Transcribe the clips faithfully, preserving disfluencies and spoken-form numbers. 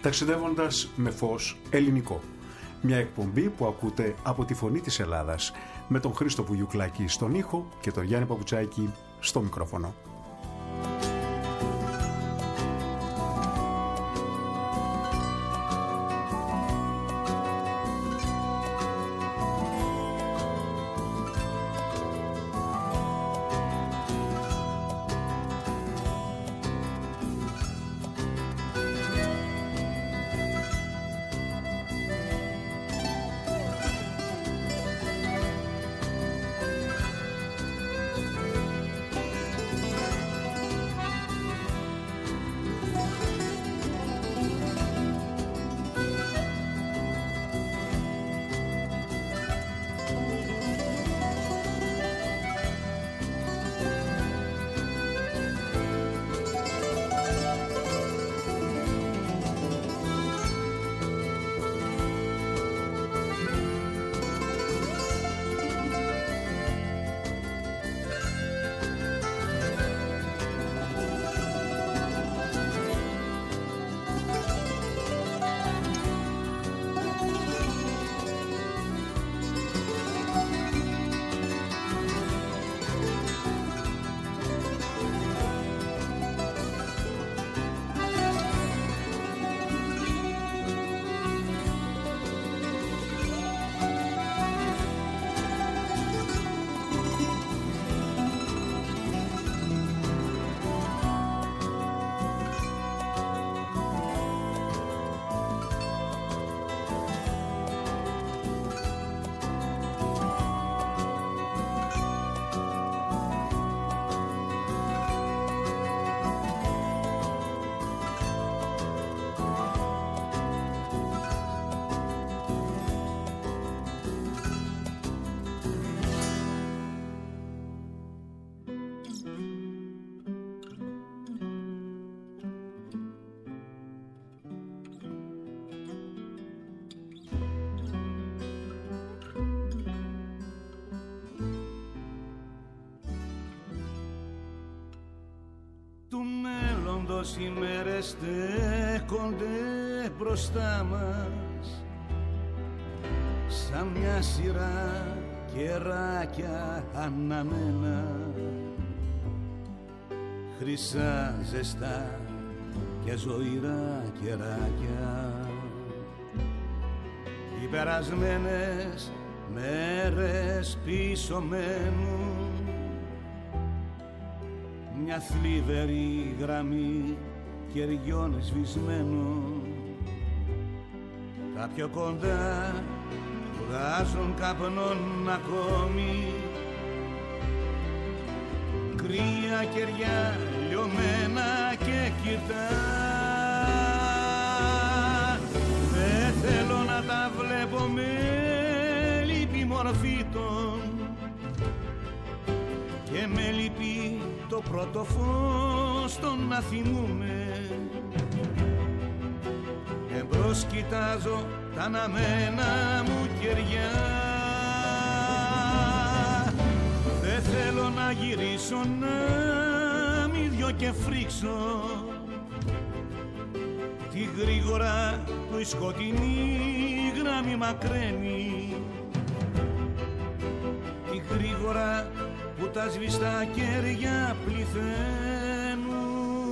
ταξιδεύοντας με φως ελληνικό. Μια εκπομπή που ακούτε από τη Φωνή της Ελλάδας, με τον Χρήστο Βουγιουκλάκη στον ήχο και τον Γιάννη Παπουτσάκη στο μικρόφωνο. Οι μέρες στέκονται μπροστά μας σαν μια σειρά κεράκια αναμένα, χρυσά ζεστά και ζωηρά κεράκια. Οι περασμένες μέρες πίσω μένουν μια θλιβερή γραμμή κεριών σβησμένων. Τα πιο κοντά βγάζουν καπνών ακόμη, κρύα κεριά λιωμένα και κυρτά. Δεν θέλω να τα βλέπω με λύπη μορφή των και με λυπεί το πρώτο φως τον να θυμούμε. Εμπρός κοιτάζω τα αναμένα μου κεριά. Δεν θέλω να γυρίσω να μη δυο και φρίξω τη γρήγορα που η σκοτεινή γράμμη μακραίνει, τη γρήγορα που τα σβηστά κέρια πληθαίνουν.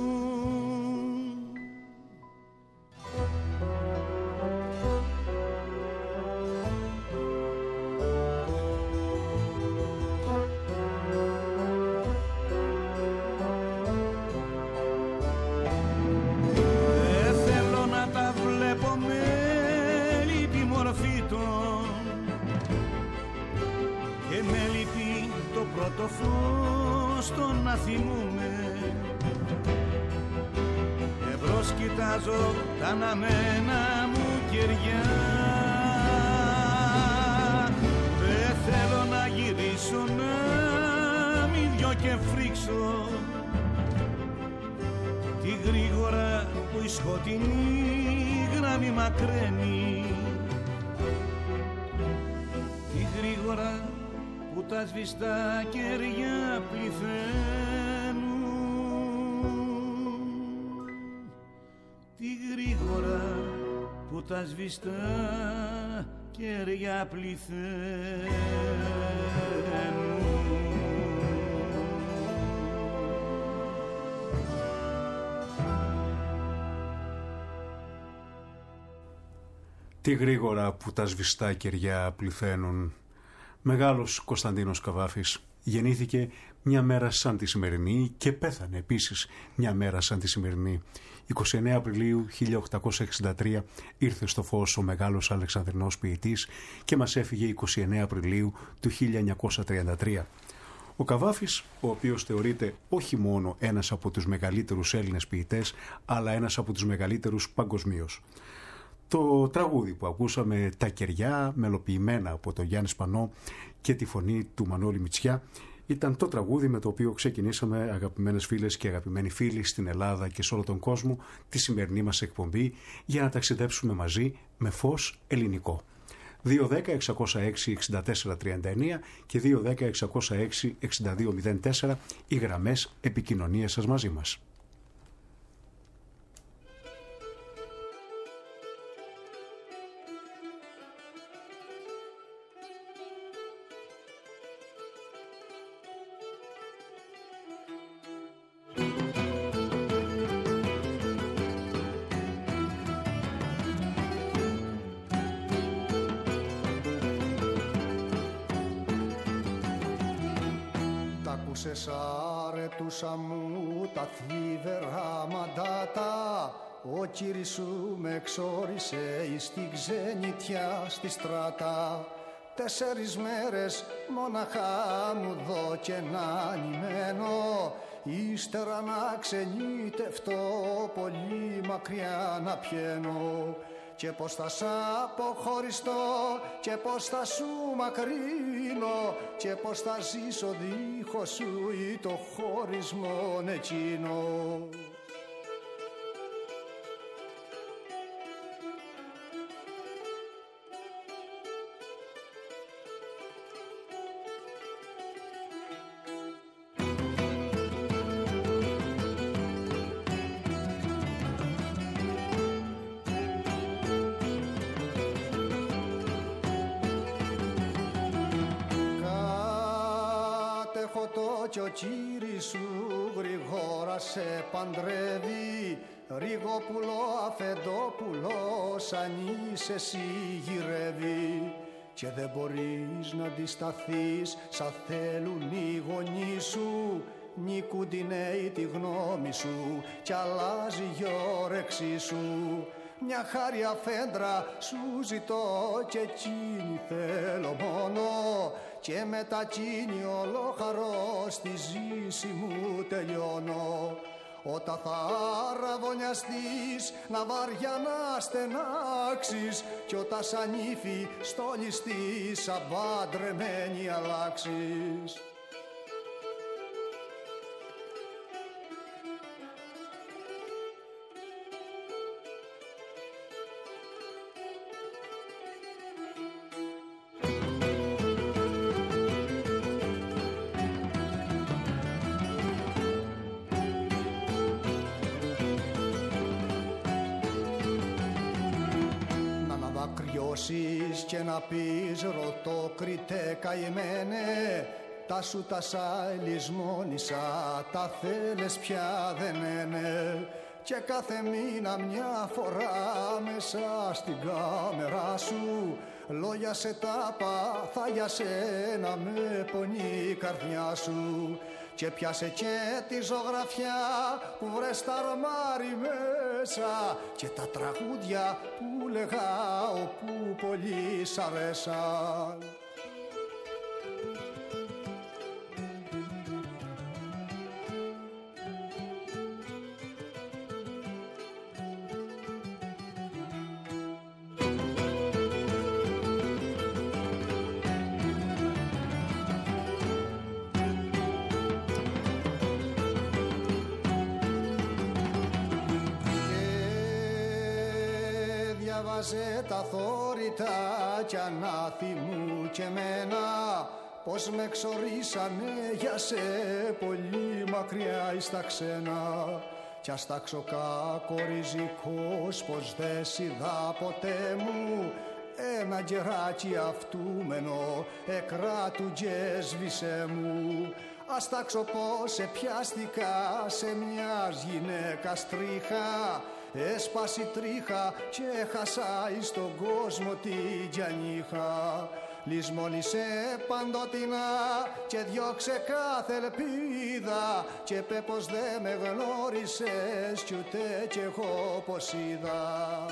Δεν θέλω να τα βλέπω με λύπη μορφή των και με λυπεί το πρώτο φως τον να θυμούμε. Εμπρός κοιτάζω τα αναμένα μου κεριά. Δεν θέλω να γυρίσω να μη δυο και φρίξω τη γρήγορα που η σκοτεινή γράμμη μακραίνει, τη γρήγορα που τα σβηστά κεριά πληθαίνουν, τη γρήγορα που τα σβηστά κεριά πληθαίνουν. Τι γρήγορα που τα σβηστά κεριά πληθαίνουν. Μεγάλος Κωνσταντίνος Καβάφης γεννήθηκε μια μέρα σαν τη σημερινή και πέθανε επίσης μια μέρα σαν τη σημερινή. είκοσι εννέα Απριλίου χίλια οκτακόσια εξήντα τρία ήρθε στο φως ο μεγάλος Αλεξανδρινός ποιητής και μας έφυγε είκοσι εννέα Απριλίου του χίλια εννιακόσια τριάντα τρία. Ο Καβάφης, ο οποίος θεωρείται όχι μόνο ένας από τους μεγαλύτερους Έλληνες ποιητές, αλλά ένας από τους μεγαλύτερους παγκοσμίως. Το τραγούδι που ακούσαμε, «Τα κεριά», μελοποιημένα από τον Γιάννη Σπανό και τη φωνή του Μανώλη Μητσιά, ήταν το τραγούδι με το οποίο ξεκινήσαμε, αγαπημένες φίλες και αγαπημένοι φίλοι στην Ελλάδα και σε όλο τον κόσμο, τη σημερινή μας εκπομπή για να ταξιδέψουμε μαζί με φως ελληνικό. δύο δέκα εξακόσια έξι εξήντα τέσσερα τριάντα εννέα και δύο δέκα εξακόσια έξι εξήντα δύο μηδέν τέσσερα οι γραμμές επικοινωνίας σας μαζί μας. Αρετούσα μου τα θλιβερά μαντάτα, ο κύρις σου με εξόρισε εις την ξενιτιά στη στράτα. Τέσσερις μέρες μοναχά μου δω και να νημένο, ύστερα να ξενιτευτώ πολύ μακριά να πιένω. Και πως θα σ' αποχωριστώ και πως θα σου μακρύνω και πως θα ζήσω δίχως σου ή το χωρισμόν εκείνο. Κι ο κύρις σου γρηγόρα σε παντρεύει, Ριγόπουλο αφεντόπουλο σαν είσαι εσύ γυρεύει. Και δεν μπορείς να αντισταθείς σαν θέλουν οι γονείς σου, νικούν τη νέη τη γνώμη σου κι αλλάζει η όρεξή σου. Μια χάρη αφέντρα σου ζητώ και εκείνη θέλω μόνο, και με τα κίνη όλο χαρό στη ζήση μου τελειώνω. Όταν θα αραβωνιαστείς να βαριά να στενάξεις, κι όταν σαν ύφη στολιστείς σαν παντρεμένη αλλάξεις. Και να πεις ρωτώ κριτέ καημένε, τα σου τα σαλισμόνισα, τα θέλες πια δεν είναι. Και κάθε μήνα μια φορά μέσα στην κάμερα σου, λόγια σε τάπα θα για σένα με πονεί η καρδιά σου. Και πιάσε και τη ζωγραφιά που βρες τα αρμάρι μέσα, και τα τραγούδια που λέγα όπου πολύ σ' αρέσαν. Διάβαζε τα θόρυτα κι ανάθυμου και μένα, πως με εξορίσανε για σε πολύ μακριά εις τα ξένα. κι ας τάξω κακοριζικός πως δε σιδά ποτέ μου ένα γεράκι αυτούμενο εκράτου τζέσβησε μου. Ας τάξω πως επιάστηκα σε μιας γυναίκας τρίχα, έσπασε τρίχα και έχασα εις τον κόσμο τη γιανίχα. Λυσμόνισε παντοτινά και διώξε κάθε ελπίδα και πέ πως δε με γνώρισες κι ούτε κι εγώ πως είδα.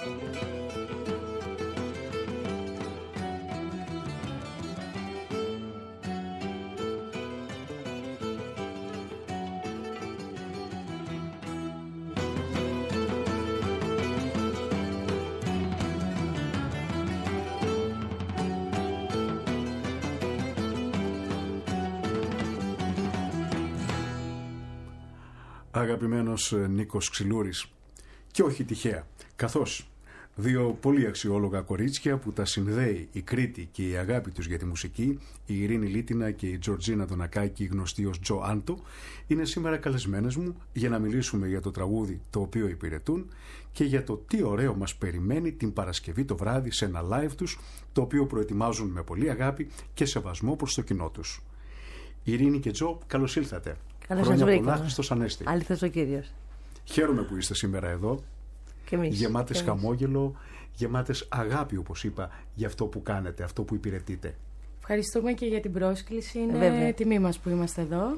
Αγαπημένος Νίκος Ξυλούρης, και όχι τυχαία, καθώς δύο πολύ αξιόλογα κορίτσια που τα συνδέει η Κρήτη και η αγάπη τους για τη μουσική, η Ειρήνη Λίτινα και η Τζορτζίνα Δονακάκη, γνωστή ως Τζο Άντο, είναι σήμερα καλεσμένες μου για να μιλήσουμε για το τραγούδι το οποίο υπηρετούν και για το τι ωραίο μας περιμένει την Παρασκευή το βράδυ σε ένα live τους, το οποίο προετοιμάζουν με πολύ αγάπη και σεβασμό προς το κοινό τους. Ειρήνη και Τζο, καλώς ήλθατε. Καλώς σας βρήκα. Χριστός Ανέστη. Αλήθως ο Κύριος. Χαίρομαι που είστε σήμερα εδώ. Και εμείς. Γεμάτες και εμείς. χαμόγελο, γεμάτες αγάπη, όπως είπα, για αυτό που κάνετε, αυτό που υπηρετείτε. Ευχαριστούμε και για την πρόσκληση. Είναι Βέβαια. τιμή μας που είμαστε εδώ.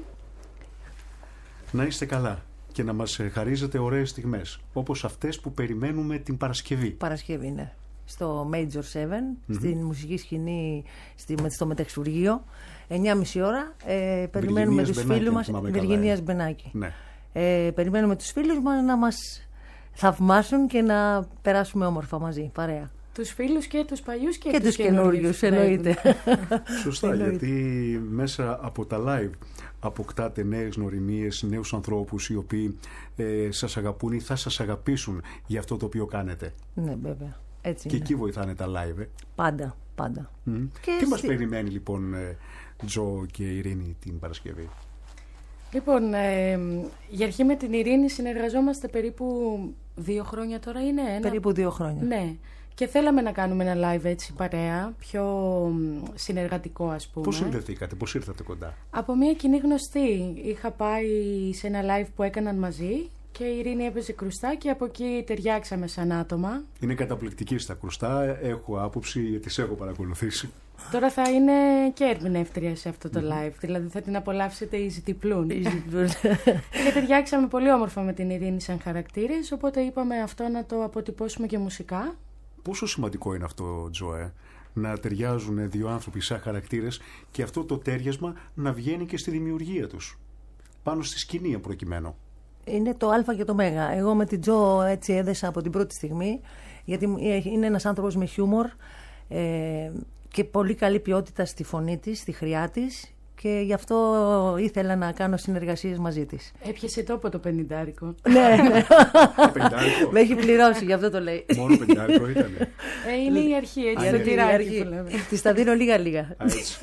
Να είστε καλά και να μας χαρίζετε ωραίες στιγμές, όπως αυτές που περιμένουμε την Παρασκευή. Παρασκευή είναι. Στο Major επτά, Mm-hmm. στην μουσική σκηνή, στη, στο Μεταξουργείο, εννιά και μισή ώρα. Ε, περιμένουμε τους Μπενάκη, φίλους μας. αν θυμάμαι καλά, Βυργινίας ε. Μπενάκη. Ναι. Ε, περιμένουμε τους φίλους μας να μας θαυμάσουν και να περάσουμε όμορφα μαζί, παρέα. Τους φίλους και τους παλιούς και, Και τους καινούριους, εννοείται. Σωστά, γιατί μέσα από τα live αποκτάτε νέες γνωριμίες, νέους ανθρώπους οι οποίοι ε, σας αγαπούν ή θα σας αγαπήσουν για αυτό το οποίο κάνετε. Ναι, βέβαια. Έτσι Και είναι. εκεί βοηθάνε τα live. Ε. Πάντα, πάντα. Mm. Και Τι μας στη- περιμένει λοιπόν ε, Τζο και Ειρήνη την Παρασκευή? Λοιπόν, ε, για αρχή με την Ειρήνη συνεργαζόμαστε περίπου δύο χρόνια τώρα είναι. Ένα... Περίπου δύο χρόνια. Ναι. Και θέλαμε να κάνουμε ένα live έτσι παρέα, πιο μ, συνεργατικό ας πούμε. Πώς συνδεθήκατε, πώς ήρθατε κοντά? Από μια κοινή γνωστή. Είχα πάει σε ένα live που έκαναν μαζί και η Ειρήνη έπαιζε κρουστά και από εκεί ταιριάξαμε σαν άτομα. Είναι καταπληκτική στα κρουστά, έχω άποψη, τις έχω παρακολουθήσει. Τώρα θα είναι και ερμηνεύτρια σε αυτό το live, δηλαδή θα την απολαύσετε easy διπλούν. Και ταιριάξαμε πολύ όμορφα με την Ειρήνη σαν χαρακτήρες, οπότε είπαμε αυτό να το αποτυπώσουμε και μουσικά. Πόσο σημαντικό είναι αυτό, Τζοέ, να ταιριάζουν δύο άνθρωποι σαν χαρακτήρες και αυτό το τέριασμα να βγαίνει και στη δημιουργία τους, πάνω στη σκηνή προκειμένου. Είναι το Α και το Μέγα. Εγώ με την Τζο έτσι έδεσα από την πρώτη στιγμή, γιατί είναι ένας άνθρωπος με χιούμορ ε, και πολύ καλή ποιότητα στη φωνή της, στη χρειά της, και γι' αυτό ήθελα να κάνω συνεργασίες μαζί της. Έπιασε τόπο το πενηντάρικο. Ναι, ναι. Πεντάρικο. Με έχει πληρώσει, γι' αυτό το λέει. Μόνο πεντάρικο ήταν. Ε, είναι η αρχή, έτσι, Α, το είναι η τυράκι που λέμε. Της τα δίνω λίγα-λίγα.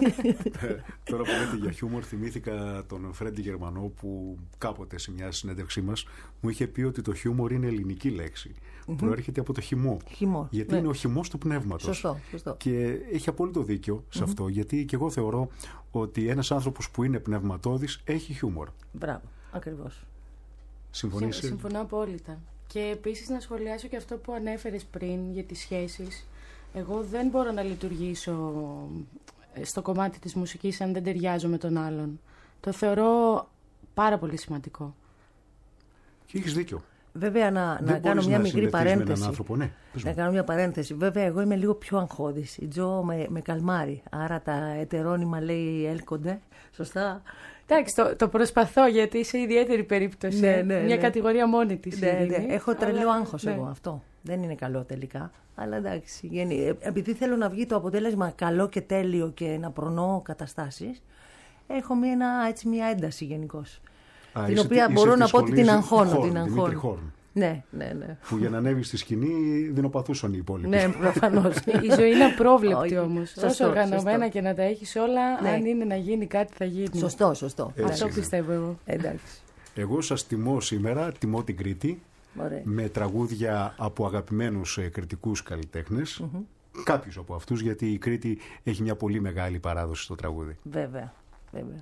Τώρα που λέτε για χιούμορ, θυμήθηκα τον Φρέντι Γερμανό που κάποτε σε μια συνέντευξή μας μου είχε πει ότι το χιούμορ είναι ελληνική λέξη. Mm-hmm. Προέρχεται από το χυμό. Χυμό, γιατί ναι. είναι ο χυμός του πνεύματος. Σωστό, σωστό. Και έχει απόλυτο δίκιο σε Mm-hmm. αυτό, γιατί και εγώ θεωρώ ότι ένας άνθρωπος που είναι πνευματώδης έχει χιούμορ. Μπράβο, ακριβώς. Συμφωνείς? Συμ- Συμφωνώ απόλυτα. Και επίσης να σχολιάσω και αυτό που ανέφερες πριν για τις σχέσεις. Εγώ δεν μπορώ να λειτουργήσω στο κομμάτι της μουσικής αν δεν ταιριάζω με τον άλλον. Το θεωρώ πάρα πολύ σημαντικό. Και έχεις δίκιο. Βέβαια, να, Δεν να κάνω μπορείς μια να μικρή συνδεθείς με έναν παρένθεση. άνθρωπο, ναι. Πες Να μου. κάνω μια παρένθεση. Βέβαια, εγώ είμαι λίγο πιο αγχώδης. Η Τζο με, με καλμάρει. Άρα τα ετερόνυμα λέει έλκονται. Σωστά. Εντάξει, το, το προσπαθώ γιατί είσαι ιδιαίτερη περίπτωση. Ναι, ναι, Μια ναι. κατηγορία μόνη της. Ναι, Ειρήνη. ναι. Έχω τρελό Αλλά, άγχος ναι. εγώ αυτό. Δεν είναι καλό τελικά. Αλλά εντάξει. Γενι... ε, Επειδή θέλω να βγει το αποτέλεσμα καλό και τέλειο και να προνοώ καταστάσεις, έχω μια, ένα, έτσι, μια ένταση γενικώς. Α, Την είσαι οποία τη- μπορώ είσαι να της πω ότι την σχολής αγχώνω. Χόρν, Την Δημήτρη αγχώνω. Χόρν, Ναι, ναι, ναι. που για να ανέβει στη σκηνή δεινοπαθούσαν οι υπόλοιποι. Ναι, προφανώς. Η ζωή είναι απρόβλεπτη Όχι. όμως. Σωστό, Όσο οργανωμένα σωστό. και να τα έχεις όλα, Ναι. αν είναι να γίνει κάτι θα γίνει. Σωστό, σωστό. Έτσι Αυτό είναι. πιστεύω εγώ. Εντάξει. Εγώ σας τιμώ σήμερα, τιμώ την Κρήτη. Ωραία. Με τραγούδια από αγαπημένους ε, κριτικούς καλλιτέχνες. Mm-hmm. Κάποιους από αυτούς, γιατί η Κρήτη έχει μια πολύ μεγάλη παράδοση στο τραγούδι. Βέβαια, βέβαια.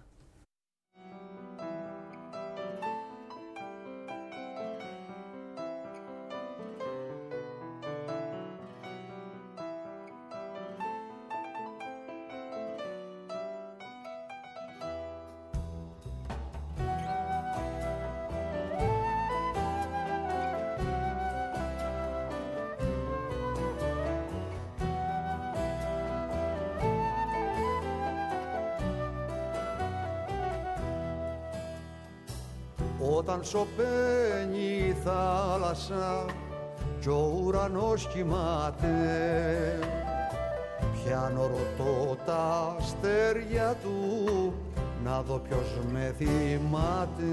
Όταν σωπαίνει η θάλασσα κι ο ουρανός κοιμάται, πιάνω ρωτώ τα αστέρια του να δω ποιος με θυμάται.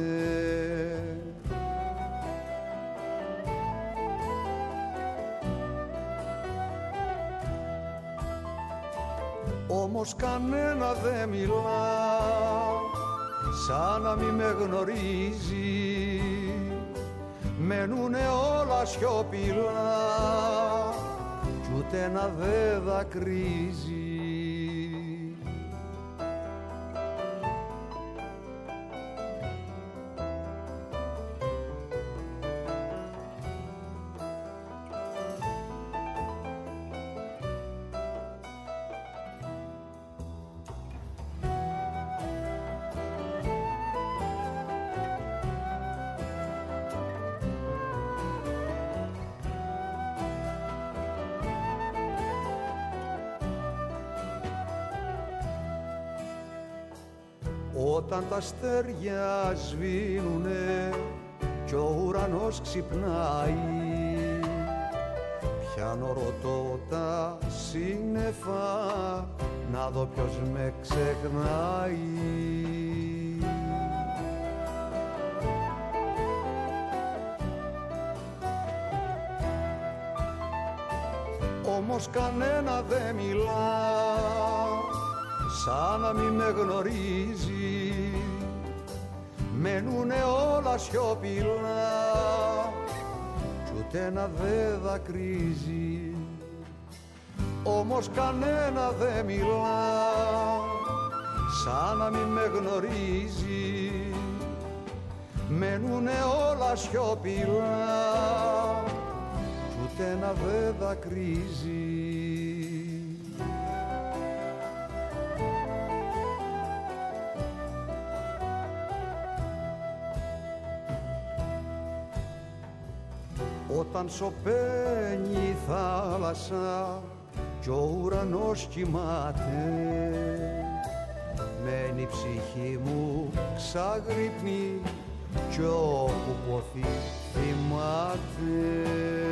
Όμως κανένα δεν μιλά, σαν να μη με γνωρίζει, μένουνε όλα σιωπηλά κι ούτε ένα δε δακρύζει. Όταν τα αστέρια σβήνουνε κι ο ουρανός ξυπνάει, πιάνω ρωτώ τα σύννεφα να δω ποιος με ξεχνάει. Όμως κανένα δεν μιλά, σαν να μη με γνωρίζει, μένουνε όλα σιωπηλά κι ούτε ένα δε δακρύζει. Όμως κανένα δεν μιλά, σαν να μη με γνωρίζει, μένουνε όλα σιωπηλά κι ούτε ένα δε δακρύζει. Όταν σωπαίνει η θάλασσα κι ο ουρανός κοιμάται, μένει η ψυχή μου ξαγρυπνή κι όπου ποθεί θυμάται.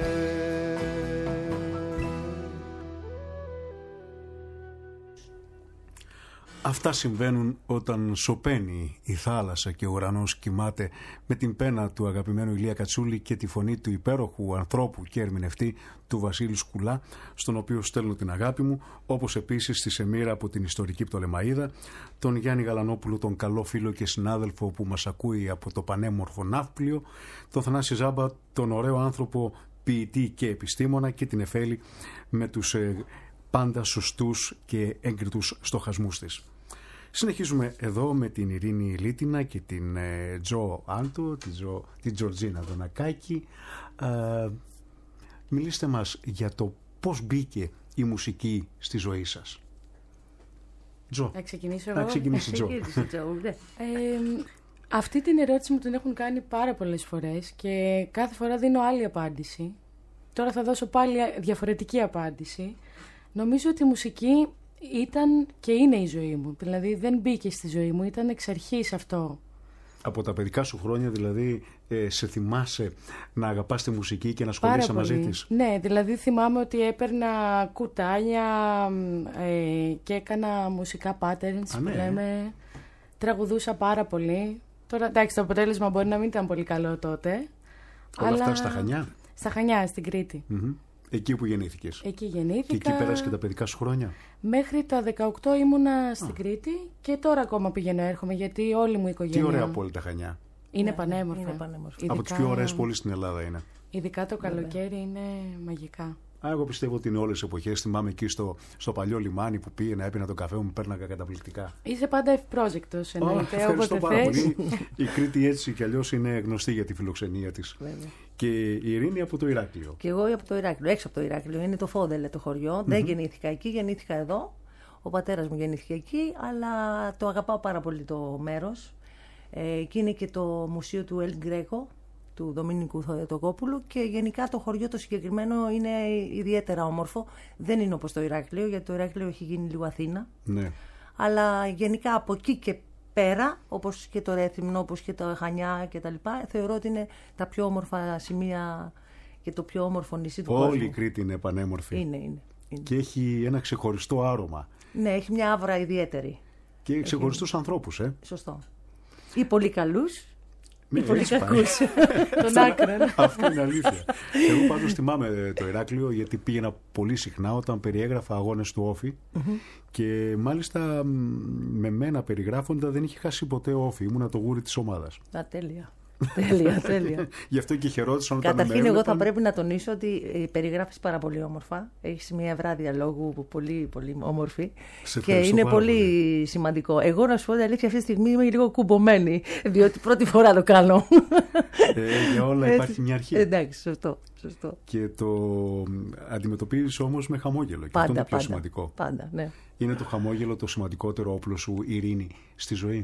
Αυτά συμβαίνουν όταν σωπαίνει η θάλασσα και ο ουρανός κοιμάται, με την πένα του αγαπημένου Ηλία Κατσούλη και τη φωνή του υπέροχου ανθρώπου και ερμηνευτή του Βασίλη Σκουλά, στον οποίο στέλνω την αγάπη μου, όπως επίσης στη Σεμίρα από την ιστορική Πτολεμαΐδα, τον Γιάννη Γαλανόπουλο, τον καλό φίλο και συνάδελφο που μας ακούει από το πανέμορφο Ναύπλιο, τον Θανάση Ζάμπα, τον ωραίο άνθρωπο ποιητή και επιστήμονα, και την Εφέλη με τους ε, πάντα σωστούς και έγκριτους στοχασμούς της. Συνεχίζουμε εδώ με την Ειρήνη Λίτινα και την ε, Τζο Άντο, την, Τζο, την Τζορτζίνα Δονακάκη. Ε, μιλήστε μας για το πώς μπήκε η μουσική στη ζωή σας. Τζο. Να ξεκινήσω εγώ. Να ξεκινήσει Τζο. ε, αυτή την ερώτηση μου την έχουν κάνει πάρα πολλές φορές και κάθε φορά δίνω άλλη απάντηση. Τώρα θα δώσω πάλι διαφορετική απάντηση. Νομίζω ότι η μουσική ήταν και είναι η ζωή μου. Δηλαδή δεν μπήκε στη ζωή μου, ήταν εξ αρχής αυτό. Από τα παιδικά σου χρόνια δηλαδή ε, σε θυμάσαι να αγαπάς τη μουσική και να ασχολείσαι μαζί της? Ναι, δηλαδή θυμάμαι ότι έπαιρνα κουτάλια ε, και έκανα μουσικά patterns. Α, ναι. που λέμε. Τραγουδούσα πάρα πολύ. Τώρα εντάξει, το αποτέλεσμα μπορεί να μην ήταν πολύ καλό τότε. Όλα αλλά... αυτά στα Χανιά? Στα Χανιά, στην Κρήτη. Mm-hmm. Εκεί που γεννήθηκες? Εκεί γεννήθηκα. Και εκεί πέρασε και τα παιδικά σου χρόνια? Μέχρι τα δεκαοκτώ ήμουνα στην Α. Κρήτη και τώρα ακόμα πηγαίνω έρχομαι γιατί όλη μου η οικογένεια... Τι ωραία πόλη τα Χανιά. Είναι Ναι, πανέμορφα. είναι πανέμορφα. Ειδικά- Από τις πιο ωραίες πόλεις στην Ελλάδα είναι. Ειδικά το καλοκαίρι είναι μαγικά. Α, εγώ πιστεύω ότι είναι όλες τις εποχές. Θυμάμαι εκεί στο, στο παλιό λιμάνι που πήγαινα, έπινα το καφέ μου, πέρναγα καταπληκτικά. Είσαι πάντα ευπρόσδεκτος, Ω, εννοείται, ευχαριστώ όποτε πάρα θες. πολύ. Η Κρήτη έτσι κι αλλιώς είναι γνωστή για τη φιλοξενία της. Βέβαια. Και η Ειρήνη από το Ηράκλειο. Και εγώ από το Ηράκλειο, έξω από το Ηράκλειο. Είναι το Φόδελε το χωριο Δεν γεννήθηκα εκεί, γεννήθηκα εδώ. Ο πατέρας μου γεννήθηκε εκεί, αλλά το αγαπάω πάρα πολύ το μέρος. Ε, εκεί είναι και το μουσείο του Ελ Γκρέκο, του Δομήνικου Θεοτοκόπουλου, και γενικά το χωριό το συγκεκριμένο είναι ιδιαίτερα όμορφο. Δεν είναι όπως το Ηράκλειο, γιατί το Ηράκλειο έχει γίνει λίγο Αθήνα. Ναι. Αλλά γενικά από εκεί και πέρα, όπως και το Ρέθυμνο, όπως και τα Χανιά κτλ., θεωρώ ότι είναι τα πιο όμορφα σημεία και το πιο όμορφο νησί του κόσμου. Όλη η Κρήτη είναι πανέμορφη. Είναι, είναι. είναι. Και έχει ένα ξεχωριστό άρωμα. Ναι, έχει μια άβρα ιδιαίτερη. Και ξεχωριστούς ανθρώπους, ε. Σωστό. Ή πολύ καλούς, Ναι, ή πολύ έτσι πάει. κακούς. Τον άκραν. Αυτό είναι αλήθεια. Εγώ πάντως θυμάμαι το Ηράκλειο, γιατί πήγαινα πολύ συχνά όταν περιέγραφα αγώνες του Όφη και μάλιστα μ, με μένα περιγράφοντα δεν είχε χάσει ποτέ ο Όφη. Ήμουνα το γούρι της ομάδας. Α, τέλεια. τέλεια, τέλεια. Γι' αυτό και χαιρότησαν όταν με Καταρχήν, εγώ θα έβλεπαν. πρέπει να τονίσω ότι ε, περιγράφεις πάρα πολύ όμορφα. Έχεις μια ευρά διαλόγου πολύ, πολύ όμορφη. Σε Και ευχαριστώ είναι πάρα πολύ, πολύ. σημαντικό. Εγώ, να σου πω την αλήθεια, αυτή τη στιγμή είμαι λίγο κουμπωμένη, διότι πρώτη φορά το κάνω. Ε, για όλα Έτσι. υπάρχει μια αρχή. Εντάξει, σωστό. σωστό. Και το αντιμετωπίζεις όμως με χαμόγελο. Και αυτό είναι Πάντα, το πιο πάντα. σημαντικό. Πάντα, ναι. Είναι το χαμόγελο το σημαντικότερο όπλο σου, Ειρήνη, στη ζωή.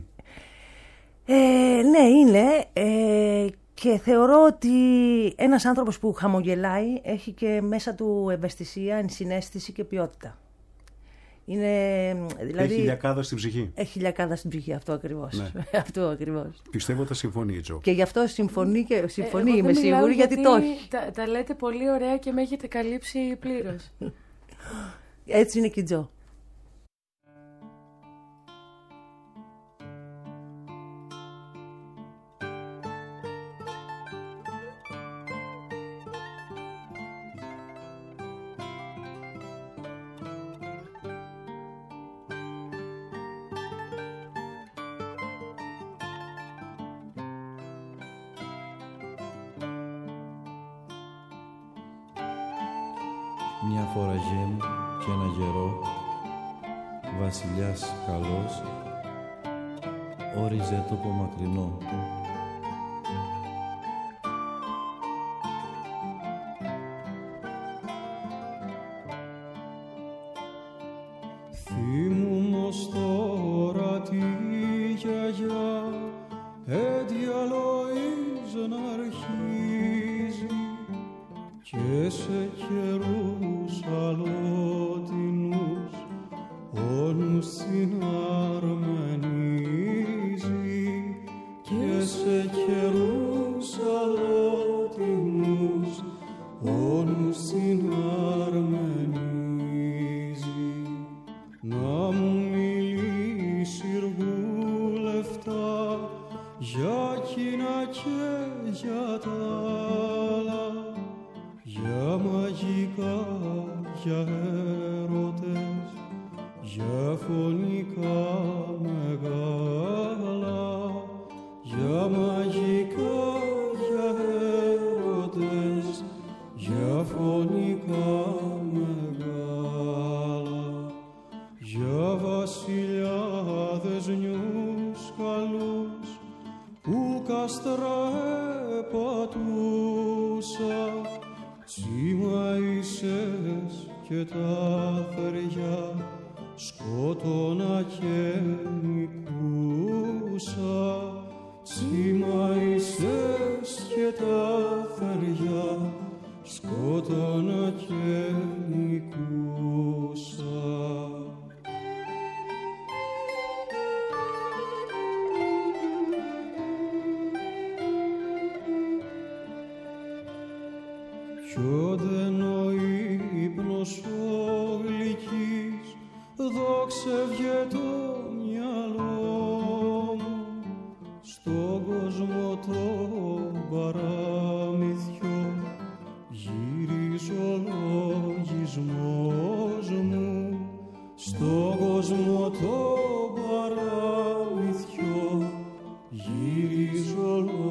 Ε, ναι, είναι. Ε, και θεωρώ ότι ένας άνθρωπος που χαμογελάει έχει και μέσα του ευαισθησία, ενσυναίσθηση και ποιότητα. Είναι, δηλαδή, Έχει λιακάδα στην ψυχή. έχει λιακάδα στην ψυχή, αυτό ακριβώς. Ναι. αυτό ακριβώς. Πιστεύω θα συμφωνεί η Τζο. Και γι' αυτό συμφωνεί, και, συμφωνεί Εγώ είμαι δεν μιλάω σίγουρη, γιατί το έχει. Τα, τα λέτε πολύ ωραία και με έχετε καλύψει πλήρως. Έτσι είναι και η Τζο. Μια φορά γέμ και ένα γερό, βασιλιάς καλός, όριζε τόπο μακρινό. Θυμούμος τώρα τη γιαγιά εδιαλοής να αρχίζει και σε καιρούς αλλότινους ο νους συναρμενίζει και σε καιρούς αλλότινους ο νους συναρμενίζει. Να μου μιλήσει λεφτά για κοινά και για τα άλλα, για μαγικά, για έρωτες, για φωνικά μεγάλα, για μαγικά, για έρωτες, για φωνικά μεγάλα, για βασιλιάδες νιούς καλούς που κάστρα επατούσα, τσιμαΐσες και τα θεριά σκότωνα και νικούσα, τσιμαΐσες και τα θεριά σκότωνα και νικούσα. Κι όδεν ο ύπνος ο γλυκής δόξευγε το μυαλό μου, στον κόσμο το παραμυθιό γυρίζω λογισμός μου, στον κόσμο το παραμυθιό γυρίζω λογισμός μου.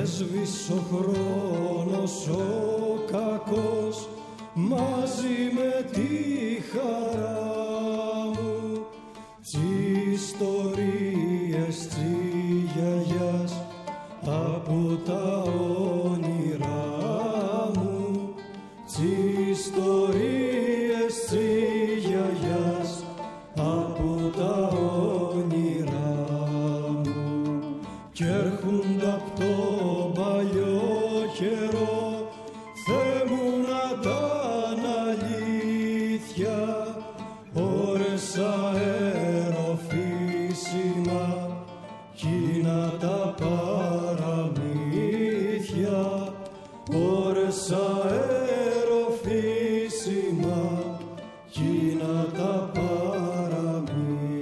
έσβησε ο χρόνος ο κακός μαζί με τη χαρά μου, τις ιστορίες της γιαγιάς από τα όνειρά μου, τις ιστορίες της γιαγιάς από τα όνειρά μου, κι έρχονται απ' το παλιό καιρό, Θεέ μου να τ' αλήθεια, ώρες αεροφύσιμα κι να τα παραμύθια, ώρες αεροφύσιμα κι να τα παραμύθια.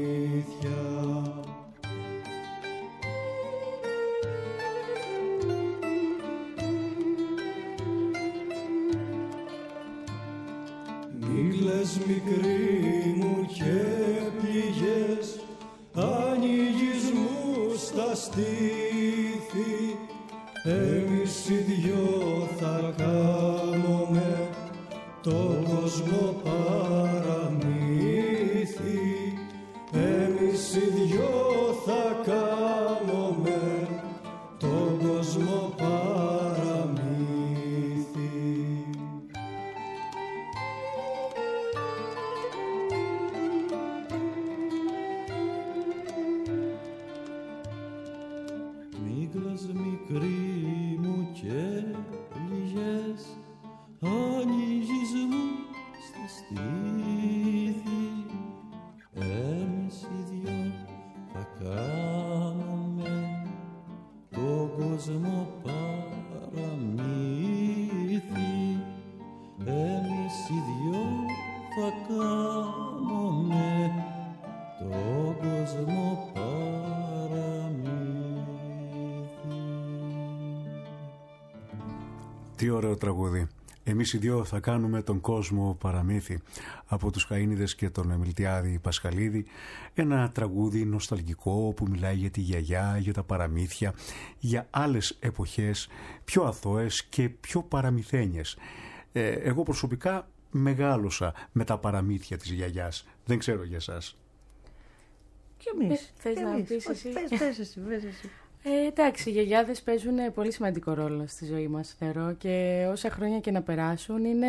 Μη κλαις μικρή μου και πληγές, ανοίγεις μου στα στήθη, εμείς οι δυο θα κάμουμε τον κόσμο παραμύθι, εμείς οι δυο θα κάμουμε τον κόσμο παραμύθι. Μίγλας μικρή μου και πληγές, ανοίγεις μου στα στήθη, εμείς οι δυο θα κάνουμε τον κόσμο παραμύθι, εμείς οι δυο θα κάνουμε τον κόσμο παραμύθι. Τι ωραίο τραγούδι. Εμείς οι δυο θα κάνουμε τον κόσμο παραμύθι, από τους Καΐνιδες και τον Μιλτιάδη Πασχαλίδη. Ένα τραγούδι νοσταλγικό που μιλάει για τη γιαγιά, για τα παραμύθια, για άλλες εποχές πιο αθώες και πιο παραμυθένιες. Ε, εγώ προσωπικά μεγάλωσα με τα παραμύθια της γιαγιάς. Δεν ξέρω για εσάς. Και εμείς. Ε, θες και να εμείς. πεις εσύ? Πες, πες εσύ, πες εσύ. Ε, εντάξει, οι γιαγιάδες παίζουν πολύ σημαντικό ρόλο στη ζωή μας, θεωρώ, και όσα χρόνια και να περάσουν είναι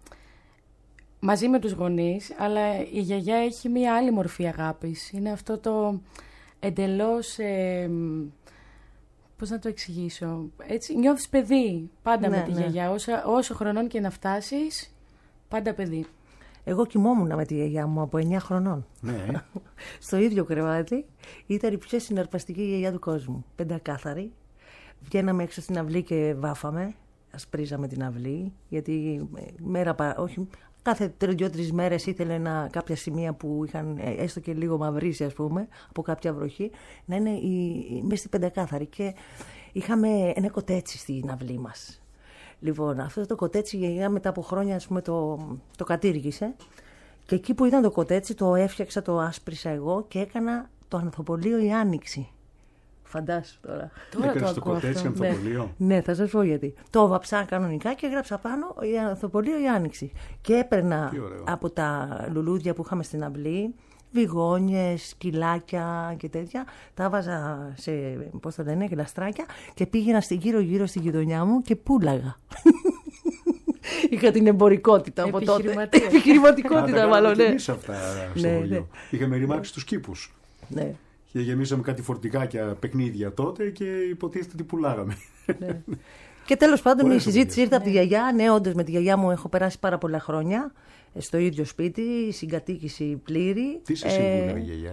μαζί με τους γονείς, αλλά η γιαγιά έχει μία άλλη μορφή αγάπης. Είναι αυτό το εντελώς, ε, πώς να το εξηγήσω, έτσι, νιώθεις παιδί πάντα Ναι, με τη ναι. γιαγιά, όσα, όσο χρονών και να φτάσεις, πάντα παιδί. Εγώ κοιμόμουν με τη γιαγιά μου από εννιά χρονών. Ναι. Στο ίδιο κρεβάτι. Ήταν η πιο συναρπαστική γιαγιά του κόσμου. Πεντακάθαρη. Βγαίναμε έξω στην αυλή και βάφαμε. Ασπρίζαμε την αυλή. Γιατί μέρα, πα- όχι, κάθε δύο-τρεις μέρες ήθελε να, κάποια σημεία που είχαν ε, έστω και λίγο μαυρίσει, ας πούμε, από κάποια βροχή, να είναι η, μέσα στην πεντακάθαρη. Και είχαμε ένα κοτέτσι στην αυλή μας. Λοιπόν, αυτό το κοτέτσι η γιαγιά μετά από χρόνια, ας πούμε, το, το κατήργησε. Και εκεί που ήταν το κοτέτσι το έφτιαξα, το άσπρισα εγώ και έκανα το ανθοπολείο η Άνοιξη. Φαντάσου τώρα. Τώρα το Έκανες το ακούω κοτέτσι αυτό. ανθοπολείο. Ναι, θα σας πω γιατί. Το βαψά κανονικά και έγραψα πάνω η ανθοπολείο η Άνοιξη. Και έπαιρνα Τι ωραίο. από τα λουλούδια που είχαμε στην αυλή, βιγόνιες, σκυλάκια και τέτοια. Τα βάζα σε, πώς το λένε, γλαστράκια και πήγαινα στην γύρω-γύρω στην γειτονιά μου και πούλαγα. Είχα την εμπορικότητα από τότε. Επιχειρηματία. Επιχειρηματικότητα, μάλλον, ναι. Εμείς αυτά στο Ναι, χωριό. ναι. Είχαμε ρημάξει τους κήπους. Ναι. Και γεμίσαμε κάτι φορτικάκια παιχνίδια τότε και υποτίθεται ότι πουλάγαμε. Ναι. Και τέλος πάντων Ωραίες η συζήτηση εμπειρίες. ήρθε από τη γιαγιά. Ναι, όντως με τη γιαγιά μου έχω περάσει πάρα πολλά χρόνια ε, στο ίδιο σπίτι, συγκατοίκηση πλήρη. Τι σε Ε, συμβούλευε η γιαγιά?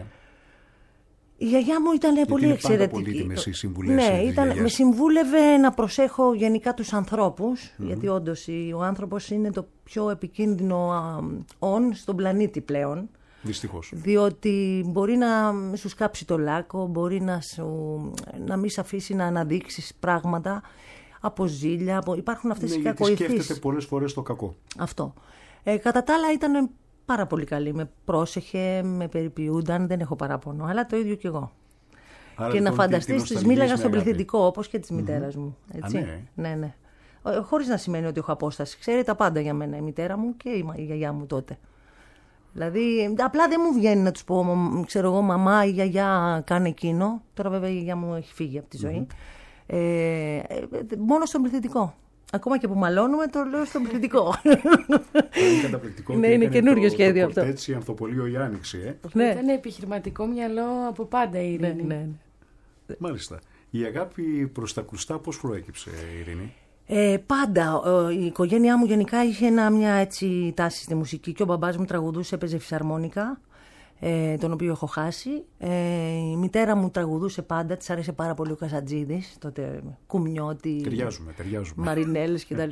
Η γιαγιά μου ήταν πολύ είναι εξαιρετική. πάντα πολύτιμες οι συμβουλές Ναι, της ήταν, γιαγιάς. με συμβούλευε να προσέχω γενικά τους ανθρώπους, γιατί όντως η- ο άνθρωπος είναι το πιο επικίνδυνο α, όν στον πλανήτη πλέον. Δυστυχώς. Διότι μπορεί να σου σκάψει το λάκκο, μπορεί να, σου, να μην σε αφήσει να αναδείξεις πράγματα από ζήλια. Από... Υπάρχουν αυτές Ναι, οι γιατί κακοηθείς. σκέφτεται πολλές φορές το κακό. Αυτό. Ε, κατά τα άλλα ήταν πάρα πολύ καλή. Με πρόσεχε, με περιποιούνταν, δεν έχω παράπονο. Αλλά το ίδιο κι εγώ. Άρα, και λοιπόν, να φανταστείς, της μίλαγα στον πληθυντικό, όπως και της Mm-hmm. μητέρας μου. Έτσι. Α, ναι. Ναι, ναι. Χωρίς να σημαίνει ότι έχω απόσταση. Ξέρει τα πάντα για μένα η μητέρα μου και η γιαγιά μου τότε. Δηλαδή, απλά δεν μου βγαίνει να τους πω, ξέρω εγώ, μαμά ή γιαγιά, κάνε εκείνο. Τώρα βέβαια η γιαγιά μου έχει φύγει από τη ζωή. Mm-hmm. Ε, μόνο στον πληθυντικό. Ακόμα και που μαλώνουμε, το λέω στον πληθυντικό. Είναι καταπληκτικό. Ναι, είναι καινούριο σχέδιο το, αυτό. Το έτσι ανθοπολείο η Άνοιξη, ε. Ναι. Ήταν επιχειρηματικό μυαλό από πάντα η Ειρήνη. Ναι, ναι. Μάλιστα. Η αγάπη προς τα ακουστά πώς προέκυψε, Ειρήνη? Ε, πάντα. Η οικογένειά μου γενικά είχε ένα, μια έτσι τάση στη μουσική και ο μπαμπάς μου τραγουδούσε, έπαιζε φυσαρμόνικα, ε, τον οποίο έχω χάσει. Ε, η μητέρα μου τραγουδούσε πάντα, της άρεσε πάρα πολύ ο Κασατζίδης, τότε Κουμνιώτη, ταιριάζουμε, ταιριάζουμε. Μαρινέλες κτλ.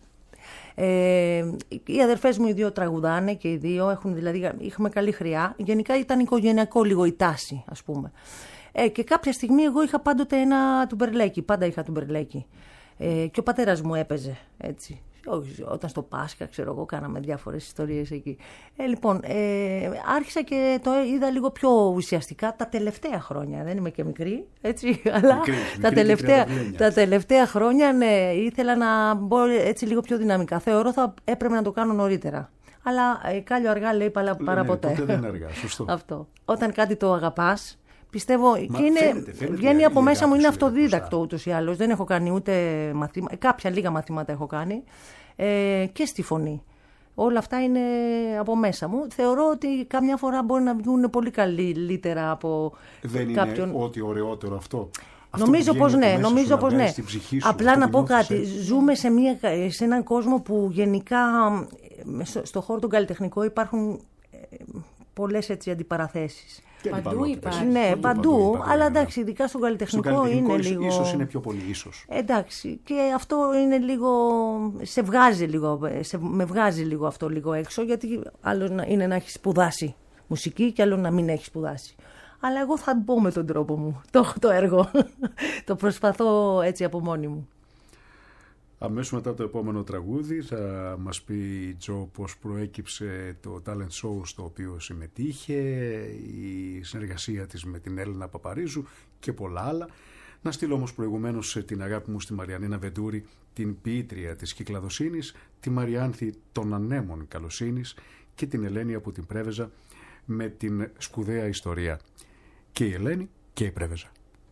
Ε, οι αδερφές μου οι δύο τραγουδάνε και οι δύο έχουν, δηλαδή είχαμε καλή χρειά. Γενικά ήταν οικογενειακό λίγο η τάση, ας πούμε. Ε, και κάποια στιγμή εγώ είχα πάντοτε ένα τουμπερλέκι, πάντα είχα τουμπερλέκι. Ε, και ο πατέρας μου έπαιζε έτσι. Όταν στο Πάσχα, ξέρω εγώ, κάναμε διάφορες ιστορίες εκεί. Ε, λοιπόν, ε, άρχισα και το είδα λίγο πιο ουσιαστικά τα τελευταία χρόνια. Δεν είμαι και μικρή, έτσι, αλλά μικρή, τα, μικρή τελευταία, τα τελευταία χρόνια, ναι, ήθελα να μπω έτσι λίγο πιο δυναμικά. Θεωρώ θα έπρεπε να το κάνω νωρίτερα. Αλλά ε, κάλιο αργά λέει παρά, παρά ναι, ποτέ. ποτέ δεν είναι αργά, σωστό. Αυτό. Όταν κάτι το αγαπάς, πιστεύω, Μα και είναι, φαίνεται, φαίνεται, βγαίνει από μέσα μου, είναι αγάπη σου, αυτοδίδακτο ούτως ή άλλως. Δεν έχω κάνει ούτε μαθήματα, κάποια λίγα μαθήματα έχω κάνει ε, και στη φωνή. Όλα αυτά είναι από μέσα μου. Θεωρώ ότι κάμια φορά μπορεί να βγουν πολύ καλύτερα από δεν κάποιον. Είναι ό,τι ωραιότερο αυτό. Αυτό νομίζω πως ναι, νομίζω πως ναι. Σου, απλά να πω κάτι. Έτσι. Ζούμε σε, μια, σε έναν κόσμο που γενικά στο χώρο τον καλλιτεχνικό υπάρχουν πολλές έτσι αντιπαραθέσεις. Παντού υπάρχει. Ναι, παντού, παντού, παντού υπάρχει, αλλά ναι. εντάξει, ειδικά στον καλλιτεχνικό, στον καλλιτεχνικό είναι ίσως, λίγο. Ίσως είναι πιο πολύ, ίσως. Εντάξει, και αυτό είναι λίγο. Σε βγάζει λίγο. Σε, με βγάζει λίγο αυτό λίγο έξω, γιατί άλλο είναι να έχει σπουδάσει μουσική και άλλο να μην έχει σπουδάσει. Αλλά εγώ θα μπω με τον τρόπο μου. Το έχω το έργο. Το προσπαθώ έτσι από μόνη μου. Αμέσως μετά το επόμενο τραγούδι θα μας πει η Τζο πώς προέκυψε το talent show στο οποίο συμμετείχε, η συνεργασία της με την Έλληνα Παπαρίζου και πολλά άλλα. Να στείλω όμως προηγουμένως την αγάπη μου στη Μαριανίνα Βεντούρη, την ποιήτρια της Κυκλαδοσύνης, τη Μαριάνθη των Ανέμων Καλοσύνης και την Ελένη από την Πρέβεζα με την σπουδαία ιστορία. Και η Ελένη και η Πρέβεζα.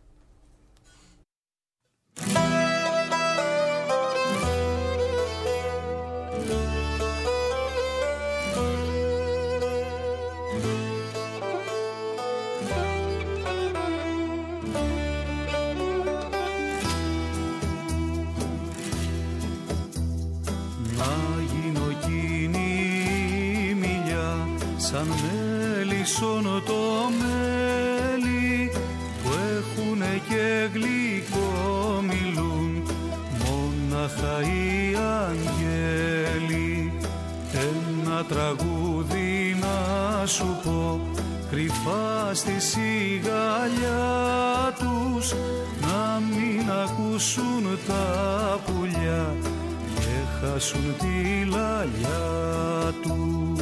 Σαν μέλισσον το μέλι που έχουνε και γλυκό μιλούν μόναχα οι αγγέλοι. Ένα τραγούδι να σου πω κρυφά στη σιγαλιά τους, να μην ακούσουν τα πουλιά και χάσουν τη λαλιά τους.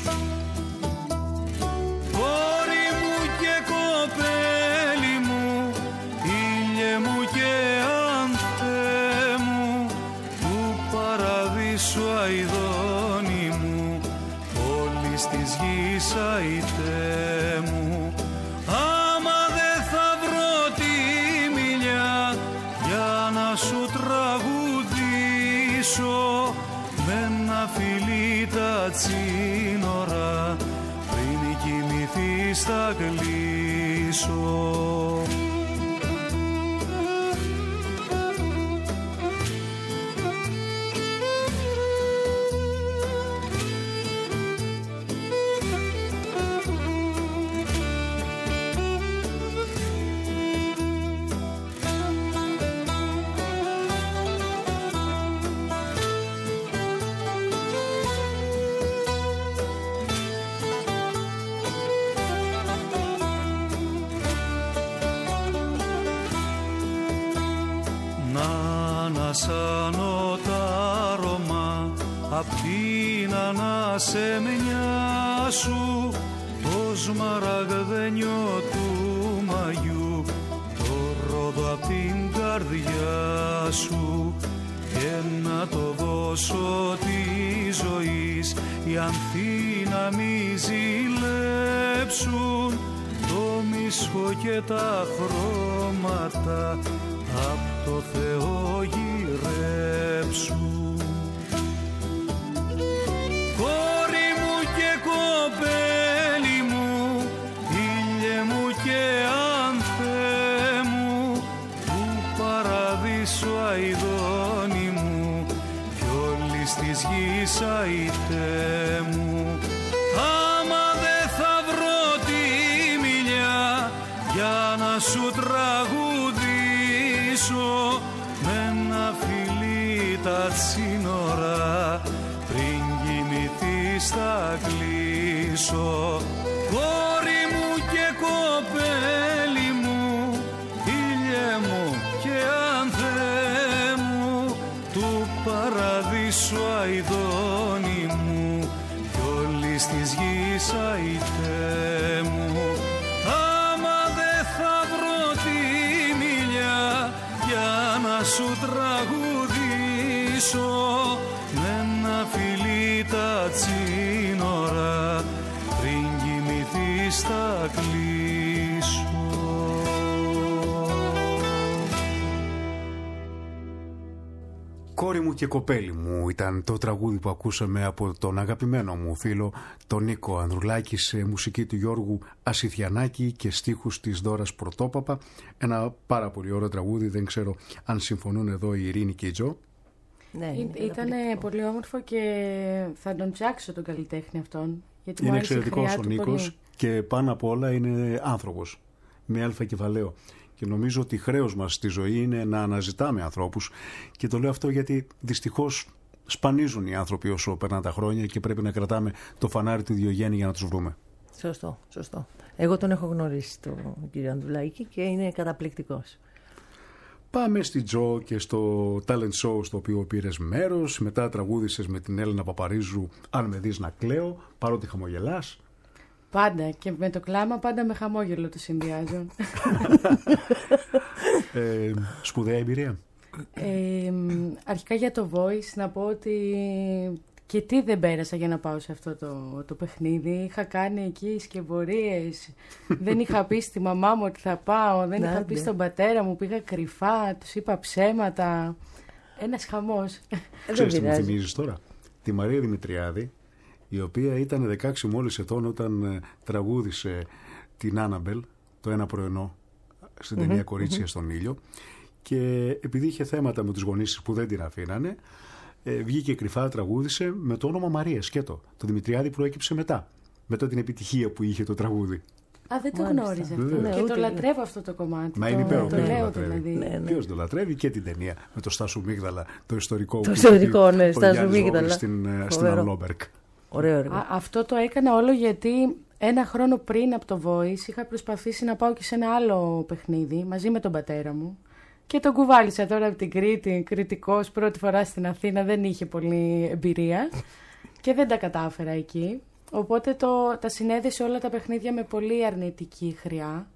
Αητέ μου, άμα δε θα βρω τη μιλιά για να σου τραγουδήσω με ένα φιλί τα τσίνορα πριν κοιμηθείς θα κλείσω. Ανασάνω τα αρώμα απ' την ανασεμιά σου, το σμαραγδένιο του μαγιού ρόδο απ' την καρδιά σου και να το δώσω τη ζωής οι ανθοί να μη ζηλέψουν το μισχό και τα χρώματα απ' το Θεό γυρέψουν. Κόρη μου και κοπέλη μου, ήλιε μου και ανθέ μου, του παραδείσου αηδόνι μου κι όλης της γης αητέ μου. Άμα δε θα βρω τη μιλιά για να σου τραγουδήσω, με ένα φιλί τα σύνορα πριν κοιμηθείς θα κλείσω. Κόρη μου και κοπέλη μου, ήλιε μου και ανθέ μου, του παραδείσου αηδόνι μου κι όλης της γης αητέ μου. Άμα δε θα βρω τη μιλιά για να σου τραγουδήσω, με ένα φιλί τα τσίνορα πριν κοιμηθείς θα κλείσω. Κόρη μου και κοπέλη μου ήταν το τραγούδι που ακούσαμε από τον αγαπημένο μου φίλο τον Νίκο Ανδρουλάκη σε μουσική του Γιώργου Ασηθιανάκη και στίχους της Δώρας Πρωτόπαπα. Ένα πάρα πολύ ωραίο τραγούδι, δεν ξέρω αν συμφωνούν εδώ η Ειρήνη και η Τζο. Ναι, ήταν πολύ όμορφο και θα τον ψάξω τον καλλιτέχνη αυτόν. Γιατί είναι εξαιρετικός ο Νίκος πολύ. Και πάνω απ' όλα είναι άνθρωπος με αλφα κεφαλαίο. Και νομίζω ότι χρέος μας στη ζωή είναι να αναζητάμε ανθρώπους. Και το λέω αυτό γιατί δυστυχώς σπανίζουν οι άνθρωποι όσο περνάνε τα χρόνια και πρέπει να κρατάμε το φανάρι του Διογέννη για να τους βρούμε. Σωστό, σωστό. Εγώ τον έχω γνωρίσει τον κύριο Ανδρουλάκη και είναι καταπληκτικός. Πάμε στη Τζο και στο talent show στο οποίο πήρες μέρος. Μετά τραγούδησες με την Έλενα Παπαρίζου «Αν με δεις να κλαίω», παρότι χαμογελάς. Πάντα και με το κλάμα πάντα με χαμόγελο το συνδυάζω. ε, σπουδαία εμπειρία. Ε, αρχικά για το Voice να πω ότι και τι δεν πέρασα για να πάω σε αυτό το, το παιχνίδι. Είχα κάνει εκεί σκευωρίες. Δεν είχα πει στη μαμά μου ότι θα πάω. Δεν είχα πει στον πατέρα μου. Πήγα κρυφά. Τους είπα ψέματα. Ένας χαμός. Ξέρεις τι μου θυμίζεις τώρα? Τη Μαρία Δημητριάδη, η οποία ήταν δεκαέξι μόλις ετών όταν ε, τραγούδισε την Άναμπελ το ένα πρωινό στην ταινία mm-hmm, Κορίτσια mm-hmm. στον ήλιο, και επειδή είχε θέματα με τους γονείς που δεν την αφήνανε, ε, βγήκε κρυφά, τραγούδισε με το όνομα Μαρία. Σκέτο. Το Δημητριάδη προέκυψε μετά, μετά την επιτυχία που είχε το τραγούδι. Α, δεν το γνώριζε αυτό. Ναι, και το λατρεύω αυτό το κομμάτι. Μα είναι υπέροχο. Το, το λέω δηλαδή. Ναι, ναι. Ποιος το λατρεύει? Και την ταινία με το Στάσου Μίγδαλα, το ιστορικό. Το ιστορικό, ναι, Στάσου Μίγδαλα. Στην, στην Αρλόμπερκ. Ωραίο έργο. Α, αυτό το έκανα όλο γιατί ένα χρόνο πριν από το Voice είχα προσπαθήσει να πάω και σε ένα άλλο παιχνίδι μαζί με τον πατέρα μου. Και τον κουβάλισα τώρα από την Κρήτη, κριτικός, πρώτη φορά στην Αθήνα, δεν είχε πολλή εμπειρία και δεν τα κατάφερα εκεί. Οπότε το, τα συνέδεσε όλα τα παιχνίδια με πολύ αρνητική χρειά.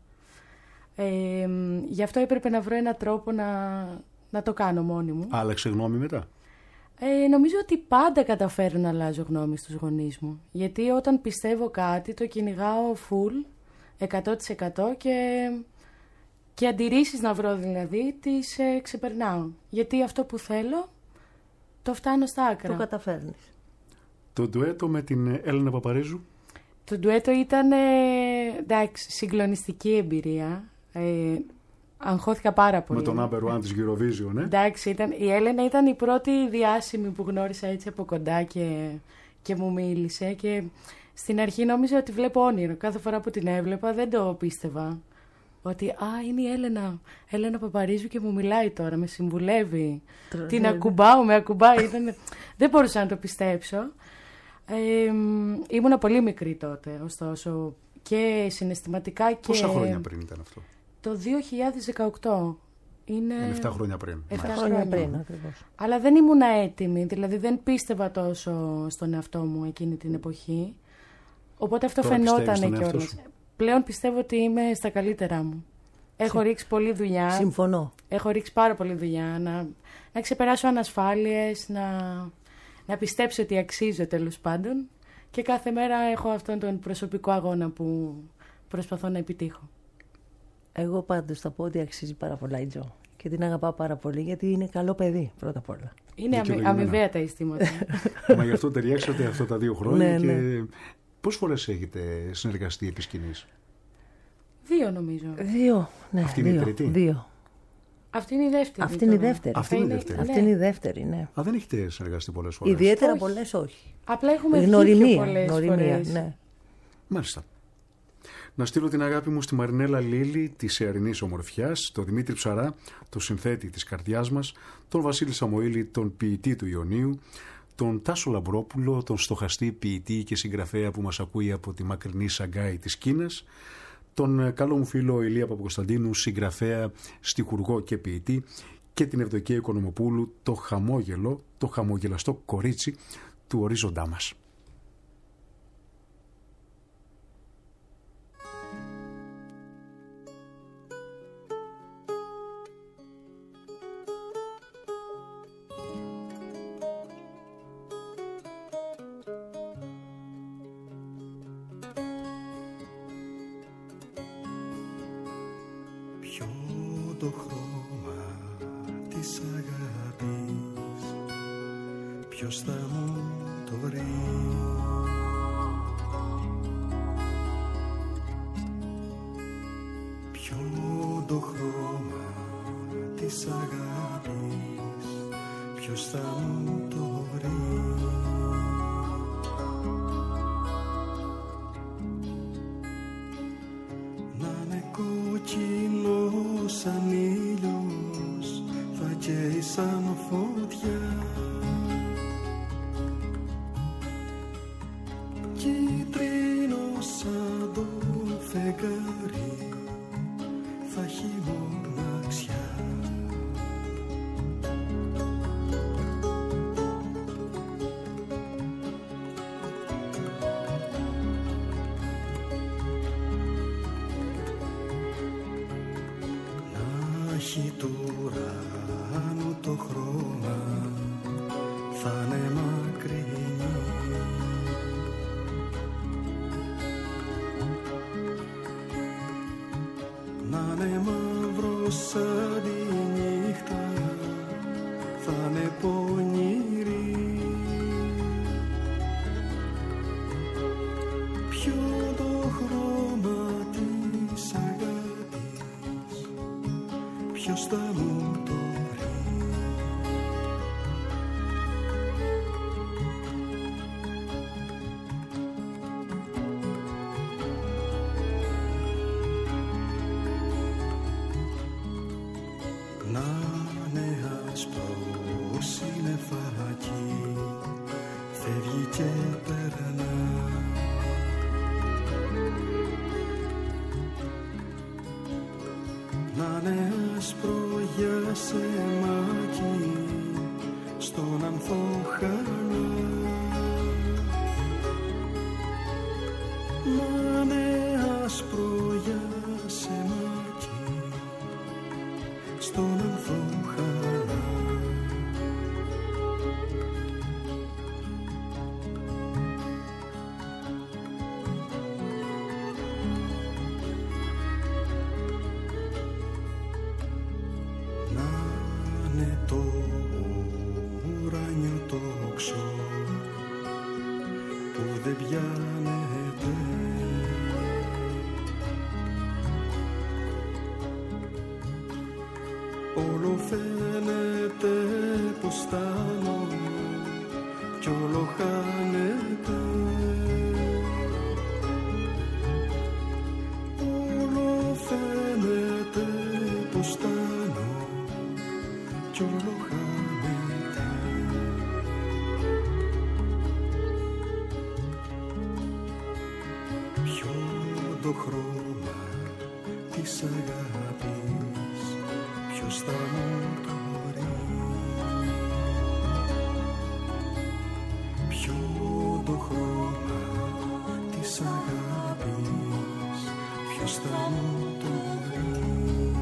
Ε, γι' αυτό έπρεπε να βρω έναν τρόπο να, να το κάνω μόνη μου. Άλλαξε γνώμη μετά? Ε, νομίζω ότι πάντα καταφέρω να αλλάζω γνώμη στους γονείς μου. Γιατί όταν πιστεύω κάτι το κυνηγάω full, εκατό τοις εκατό και, και αντιρρήσεις να βρω δηλαδή τις ε, ξεπερνάω. Γιατί αυτό που θέλω το φτάνω στα άκρα. Το καταφέρνεις. Το ντουέτο με την Έλενα Παπαρίζου? Το ντουέτο ήταν ε, εντάξει, συγκλονιστική εμπειρία. Ε, Αγχώθηκα πάρα πολύ. Με τον number one της Eurovision, ναι. Εντάξει, ήταν, η Έλενα ήταν η πρώτη διάσημη που γνώρισα έτσι από κοντά και, και μου μίλησε. Και στην αρχή νόμιζα ότι βλέπω όνειρο. Κάθε φορά που την έβλεπα δεν το πίστευα. Ότι α, είναι η Έλενα, Έλενα Παπαρίζου και μου μιλάει τώρα, με συμβουλεύει. Την ακουμπάω, με ακουμπάει. Ήταν... δεν μπορούσα να το πιστέψω. Ε, ήμουνα πολύ μικρή τότε, ωστόσο. Και συναισθηματικά και... Πόσα χρόνια πριν ήταν αυτό? Το δύο χιλιάδες δεκαοκτώ. Είναι εφτά χρόνια πριν. εφτά χρόνια πριν, ακριβώς. Αλλά δεν ήμουν έτοιμη, δηλαδή δεν πίστευα τόσο στον εαυτό μου εκείνη την εποχή. Οπότε αυτό τώρα φαινόταν κιόλας. Πλέον πιστεύω ότι είμαι στα καλύτερά μου. Έχω ρίξει πολλή δουλειά. Συμφωνώ. Έχω ρίξει πάρα πολλή δουλειά. Να, να ξεπεράσω ανασφάλειες, να, να πιστέψω ότι αξίζω τέλος πάντων. Και κάθε μέρα έχω αυτόν τον προσωπικό αγώνα που προσπαθώ να επιτύχω. Εγώ πάντως θα πω ότι αξίζει πάρα πολλά η Τζο. Και την αγαπάω πάρα πολύ γιατί είναι καλό παιδί πρώτα απ' όλα. Είναι αμοι, αμοιβαία τα αισθήματα. Μα γι' αυτό ταιριάξατε αυτά τα δύο χρόνια. Ναι, και ναι. πόσες φορές έχετε συνεργαστεί επί σκηνής? Δύο νομίζω. Δύο, ναι. Αυτή είναι δύο, η τρίτη. Δύο. Αυτή είναι η δεύτερη. Αυτή είναι η τώρα. δεύτερη. Αυτή είναι η δεύτερη. Αυτή είναι η δεύτερη, ναι. Α, δεν έχετε συνεργαστεί πολλές φορές? Ιδιαίτερα Όχι. πολλές όχι. Απλά έχουμε βγει Γνωριμία, πιο πολλές γνωριμία, φορές. ναι. Μάλιστα. Να στείλω την αγάπη μου στη Μαρινέλα Λίλη της Εαρινής Ομορφιάς, τον Δημήτρη Ψαρά, τον συνθέτη της καρδιάς μας, τον Βασίλη Σαμοήλη, τον ποιητή του Ιωνίου, τον Τάσο Λαμπρόπουλο, τον στοχαστή ποιητή και συγγραφέα που μας ακούει από τη μακρινή Σαγκάη της Κίνας, τον καλό μου φίλο Ηλία Παπακοσταντίνου, συγγραφέα, στιχουργό και ποιητή, και την Ευδοκία Οικονομοπούλου, το χαμόγελο, το χαμογελαστό κορίτσι του ορίζοντά μας. Ποιο το χρώμα της αγάπης, ποιος θα μου το βρει? Ποιο το χρώμα της αγάπης, ποιος θα μου το βρει? Κόκκινο σαν ήλιος θα καίει σαν φωτιά, κίτρινο σαν το φεγγάρι θα έχει μοναξιά. Έχει του ουρανού το χρώμα, θα είναι μακρινή. Να είναι μαύρο σαν τη νύχτα, θα είναι πονηρή. Ποιο το χρώμα της αγάπης, ποιος θα μου το βρει? Να είναι άσπρο σύννεφάκι, φεύγει και περνά. Να είναι άσπρο για σεμάκι, στον ανθοχανά. Να είναι άσπρο για σεμάκι, στον ανθοχανά. Το ουράνιο τόξο που δεν πιάνεται, όλο φαίνεται πως στάνω κι όλο χάνεται. Όλο φαίνεται πως στάνω κι όλο χάνεται. Ποιο το χρώμα της αγάπης, ποιος θα μου το βρει? Ποιο το χρώμα της αγάπης, ποιος θα μου το βρει?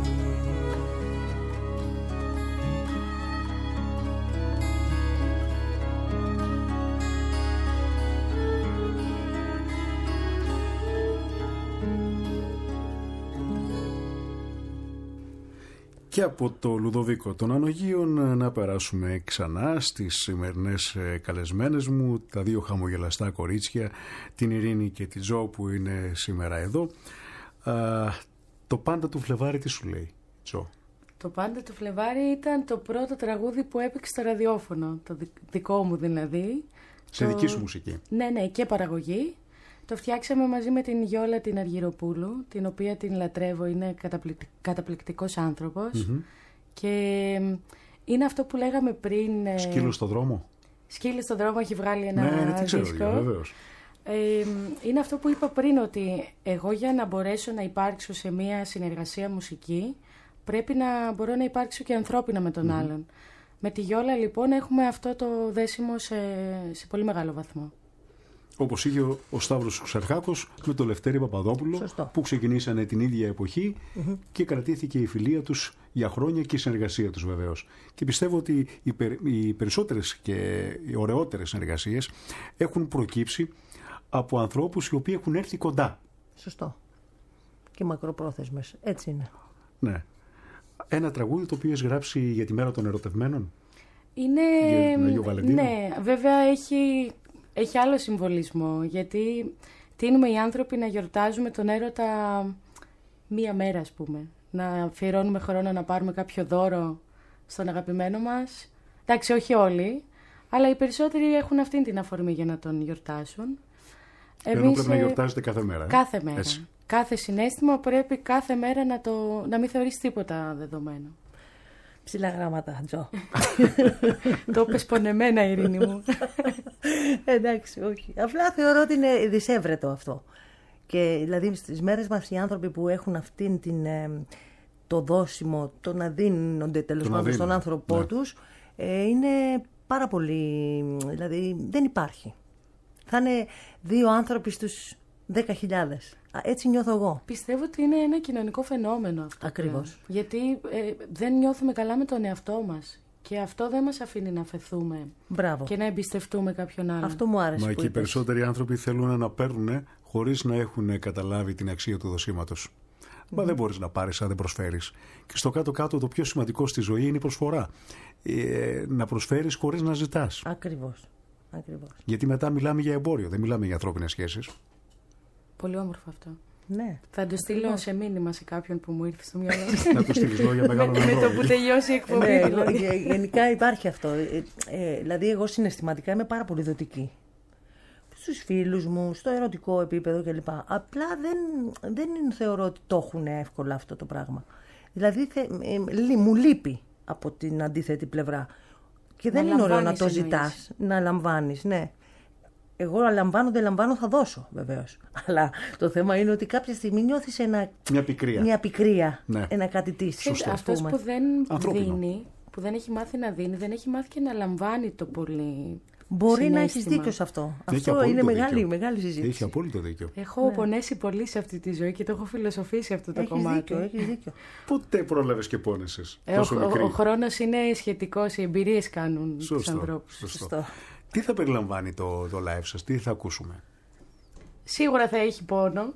Και από το Λουδοβίκο των Ανογείων να περάσουμε ξανά στις σημερινές καλεσμένες μου, τα δύο χαμογελαστά κορίτσια, την Ειρήνη και τη Τζο που είναι σήμερα εδώ. Α, το πάντα του Φλεβάρι τι σου λέει, Τζο? Το πάντα του Φλεβάρι ήταν το πρώτο τραγούδι που έπαιξε στο ραδιόφωνο, το δικό μου δηλαδή. Σε το... δική σου μουσική? Ναι, ναι, και παραγωγή. Το φτιάξαμε μαζί με την Γιόλα την Αργυροπούλου, την οποία την λατρεύω, είναι καταπληκτικ... καταπληκτικός άνθρωπος. Mm-hmm. Και είναι αυτό που λέγαμε πριν... Σκύλο στο δρόμο. Σκύλο στο δρόμο, έχει βγάλει ένα ναι, τι ξέρω, δίσκο. βεβαίως. Ε, είναι αυτό που είπα πριν, ότι εγώ για να μπορέσω να υπάρξω σε μια συνεργασία μουσική, πρέπει να μπορώ να υπάρξω και ανθρώπινα με τον mm-hmm. άλλον. Με τη Γιόλα λοιπόν έχουμε αυτό το δέσιμο σε, σε πολύ μεγάλο βαθμό. Όπως είχε ο, ο Σταύρος Ξαρχάκος με τον Λευτέρη Παπαδόπουλο. Σωστό. Που ξεκινήσανε την ίδια εποχή mm-hmm. και κρατήθηκε η φιλία τους για χρόνια και η συνεργασία τους βεβαίως. Και πιστεύω ότι οι, περ, οι περισσότερες και οι ωραιότερες συνεργασίες έχουν προκύψει από ανθρώπους οι οποίοι έχουν έρθει κοντά. Σωστό. Και μακροπρόθεσμες. Έτσι είναι. Ναι. Ένα τραγούδι το οποίο έχει γράψει για τη μέρα των ερωτευμένων. Είναι... Ναι, βέβαια έχει... Έχει άλλο συμβολισμό, γιατί τείνουμε οι άνθρωποι να γιορτάζουμε τον έρωτα μία μέρα, ας πούμε. Να αφιερώνουμε χρόνο να πάρουμε κάποιο δώρο στον αγαπημένο μας. Εντάξει, όχι όλοι, αλλά οι περισσότεροι έχουν αυτήν την αφορμή για να τον γιορτάσουν. Ενώ Εμείς, πρέπει να γιορτάζετε κάθε μέρα. Ε? Κάθε μέρα. Έτσι. Κάθε συναίσθημα πρέπει κάθε μέρα να, το, να μην θεωρείς τίποτα δεδομένο. Ψηλά γράμματα, Τζο. Το είπες πονεμένα, Ειρήνη μου. Εντάξει, όχι. Απλά θεωρώ ότι είναι δυσέβρετο αυτό. Και δηλαδή στις μέρες μας οι άνθρωποι που έχουν αυτήν την, το δώσιμο, το να δίνονται τέλος πάντων στον άνθρωπό ναι. τους, ε, είναι πάρα πολύ... Δηλαδή δεν υπάρχει. Θα είναι δύο άνθρωποι στους δέκα χιλιάδες. Έτσι νιώθω εγώ. Πιστεύω ότι είναι ένα κοινωνικό φαινόμενο αυτό. Ακριβώς. Πέρα. Γιατί ε, δεν νιώθουμε καλά με τον εαυτό μας. Και αυτό δεν μας αφήνει να αφαιθούμε. Μπράβο. Και να εμπιστευτούμε κάποιον άλλον. Αυτό μου άρεσε. Μα που και οι είπες. περισσότεροι άνθρωποι θέλουν να παίρνουν χωρίς να έχουν καταλάβει την αξία του δοσήματος. Mm. Μα δεν μπορείς να πάρεις αν δεν προσφέρεις. Και στο κάτω-κάτω το πιο σημαντικό στη ζωή είναι η προσφορά. Ε, να προσφέρεις χωρίς να ζητάς. Ακριβώς. Ακριβώς. Γιατί μετά μιλάμε για εμπόριο, δεν μιλάμε για ανθρώπινες σχέσεις. Πολύ όμορφο αυτό. Ναι. Θα το στείλω Ακριβώς. σε μήνυμα σε κάποιον που μου ήρθε στο μυαλό. Να το στείλεις λόγια μεγάλο με, με το που τελειώσει η εκπομπή. Ναι, δηλαδή. Γενικά υπάρχει αυτό. Ε, ε, δηλαδή εγώ συναισθηματικά είμαι πάρα πολύ δοτική. Στους φίλους μου, στο ερωτικό επίπεδο κλπ. Απλά δεν, δεν θεωρώ ότι το έχουν εύκολα αυτό το πράγμα. Δηλαδή θε, ε, μου λείπει από την αντίθετη πλευρά. Και δεν να είναι ωραίο να το εννοείς. ζητάς, να λαμβάνεις, ναι. Εγώ λαμβάνω, δεν λαμβάνω, θα δώσω βεβαίως. Αλλά το θέμα είναι ότι κάποια στιγμή νιώθεις ένα... Μια πικρία. Μια πικρία, ναι. ένα κάτι της. Σωστό. Αυτός που δεν ανθρώπινο. δίνει, που δεν έχει μάθει να δίνει, δεν έχει μάθει και να λαμβάνει το πολύ. Μπορεί συναίσθημα. να έχεις δίκιο σε αυτό. Έχει Αυτό είναι δίκιο. μεγάλη, μεγάλη συζήτηση. Έχει απόλυτο δίκιο. Έχω ναι. πονέσει πολύ σε αυτή τη ζωή και το έχω φιλοσοφήσει αυτό το έχεις κομμάτι. Δίκιο, έχεις δίκιο. Ποτέ πρόλαβες και πόνεσες. Ε, ο, ο, ο χρόνος είναι σχετικός, οι εμπειρίες κάνουν σωστό, τους ανθρώπους. Σωστό. Σωστό. Τι θα περιλαμβάνει το, το live σας, τι θα ακούσουμε? Σίγουρα θα έχει πόνο.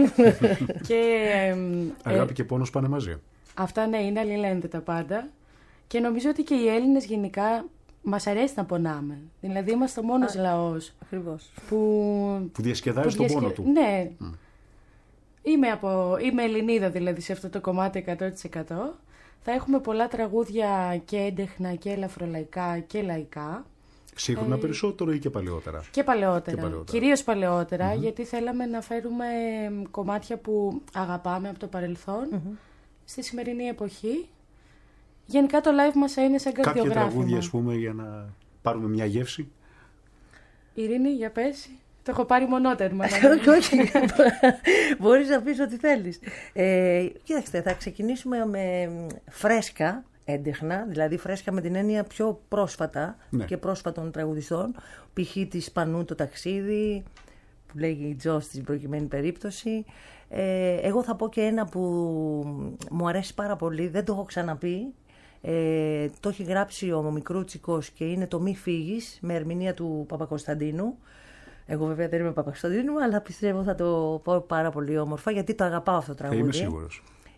και, ε, Αγάπη και πόνος πάνε μαζί. Αυτά ναι, είναι αλληλένδετα πάντα. Και νομίζω ότι και οι Έλληνες γενικά μας αρέσει να πονάμε. Δηλαδή είμαστε ο μόνος Α, λαός ακριβώς. που, που διασκεδάζει που τον διασκε... πόνο του. Ναι. Mm. Είμαι, από... Είμαι Ελληνίδα δηλαδή σε αυτό το κομμάτι εκατό τοις εκατό. Θα έχουμε πολλά τραγούδια και έντεχνα και ελαφρολαϊκά και λαϊκά. Σύγχρονα ε... περισσότερο ή και παλαιότερα? Και παλαιότερα. Και παλαιότερα. Κυρίως παλαιότερα, mm-hmm. γιατί θέλαμε να φέρουμε κομμάτια που αγαπάμε από το παρελθόν mm-hmm. στη σημερινή εποχή. Γενικά το live μας είναι σαν καρδιογράφημα. Κάποια τραγούδια, ας πούμε, για να πάρουμε μια γεύση. Ειρήνη, για πες. Το έχω πάρει μονότερμα. Όχι, όχι. Μπορείς να πεις ό,τι θέλεις. Ε, κοίταξτε, θα ξεκινήσουμε με φρέσκα έντεχνα, δηλαδή φρέσκα με την έννοια πιο πρόσφατα ναι. και πρόσφατων τραγουδιστών. Π.χ. της Πανού το ταξίδι, που λέγει η Τζο στην προκειμένη περίπτωση. Ε, εγώ θα πω και ένα που μου αρέσει πάρα πολύ, δεν το έχω ξαναπεί. Ε, το έχει γράψει ο Μικρούτσικος και είναι το «Μη φύγεις» με ερμηνεία του Παπακοσταντίνου. Εγώ βέβαια δεν είμαι Παπακοσταντίνου, αλλά πιστεύω θα το πω πάρα πολύ όμορφα, γιατί το αγαπάω αυτό το τραγούδι. Είμαι σίγουρος.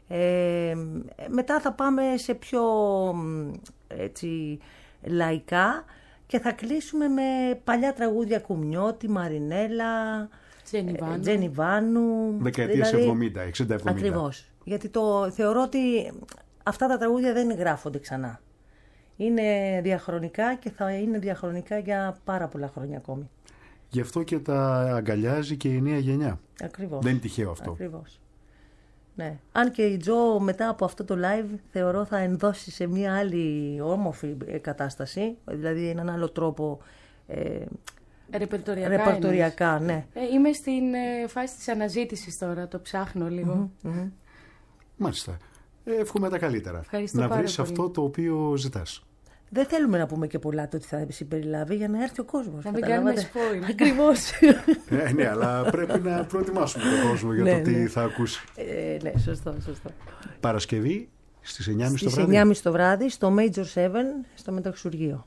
Ε, μετά θα πάμε σε πιο έτσι, λαϊκά και θα κλείσουμε με παλιά τραγούδια Κουμνιώτη, Μαρινέλα, Τζένι Βάνου. Δεκαετίες δηλαδή, εβδομήντα, εξήντα εβδομήντα. Ακριβώς. Γιατί το, θεωρώ ότι αυτά τα τραγούδια δεν γράφονται ξανά. Είναι διαχρονικά και θα είναι διαχρονικά για πάρα πολλά χρόνια ακόμη. Γι' αυτό και τα αγκαλιάζει και η νέα γενιά. Ακριβώς. Δεν είναι τυχαίο αυτό. Ακριβώς. Ναι. Αν και η Τζο μετά από αυτό το live θεωρώ θα ενδώσει σε μια άλλη όμορφη κατάσταση, δηλαδή έναν άλλο τρόπο ε, ρεπερτοριακά, ρεπερτοριακά ναι. Ε, είμαι στην ε, φάση της αναζήτησης τώρα, το ψάχνω λίγο. Mm-hmm, mm-hmm. Μάλιστα. Εύχομαι τα καλύτερα. Ευχαριστώ να πάρα βρεις πολύ. αυτό το οποίο ζητάς. Δεν θέλουμε να πούμε και πολλά το ότι θα συμπεριλάβει για να έρθει ο κόσμος. Να μην κάνουμε spoil. Ακριβώς. ε, ναι, αλλά πρέπει να προετοιμάσουμε τον κόσμο για ναι, το τι ναι. θα ακούσει. Ε, ναι, σωστό, σωστό. Παρασκευή στις εννιά και μισή το βράδυ. Στις εννιά και μισή το βράδυ στο Major seven στο Μεταξουργείο.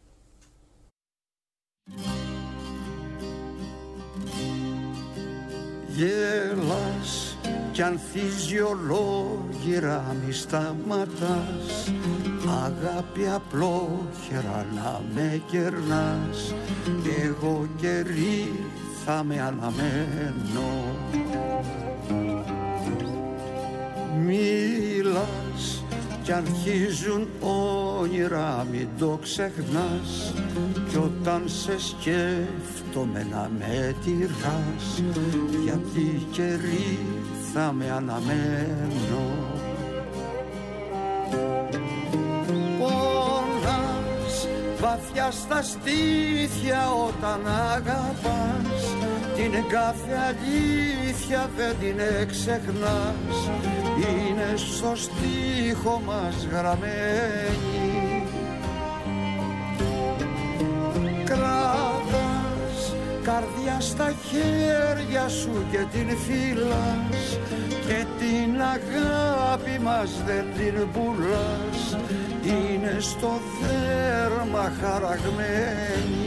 Γέλας κι αν φυσιολόγηρα μη σταματάς, αγάπη απλόχερα να με κερνάς, εγώ καιρή θα με αναμένω. Μίλας κι αρχίζουν όνειρα μην το ξεχνάς, κι όταν σε σκέφτομαι να με τυράς, γιατί καιρή θα με αναμένω. Πονάς βαθιά στα στήθια όταν αγαπάς, την κάθε αλήθεια δεν την ξεχνάς, είναι στο στίχο μας γραμμένη. Κράτας καρδιά στα χέρια σου και την φυλάς, και την αγάπη μας δεν την πουλάς, είναι στο δέρμα χαραγμένη.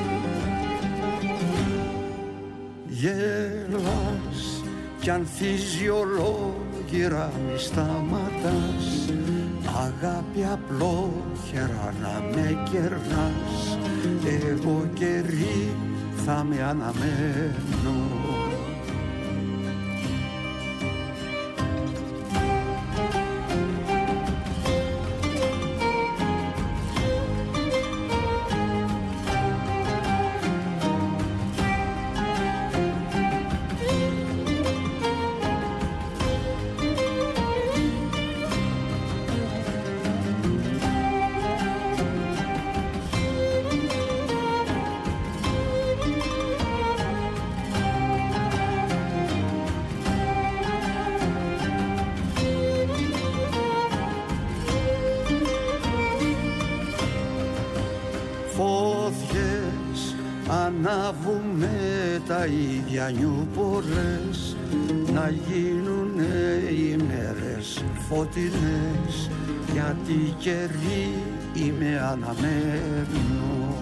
Γέλας κι αν φυσιολόγηρα μη σταματάς, αγάπη απλόχερα να με κερνάς, εγώ καιρή θα με αναμένω. Ανάβουμε τα ίδια νιουπολές, να γίνουνε οι μέρες φωτεινές, γιατί καιρή είμαι αναμένω.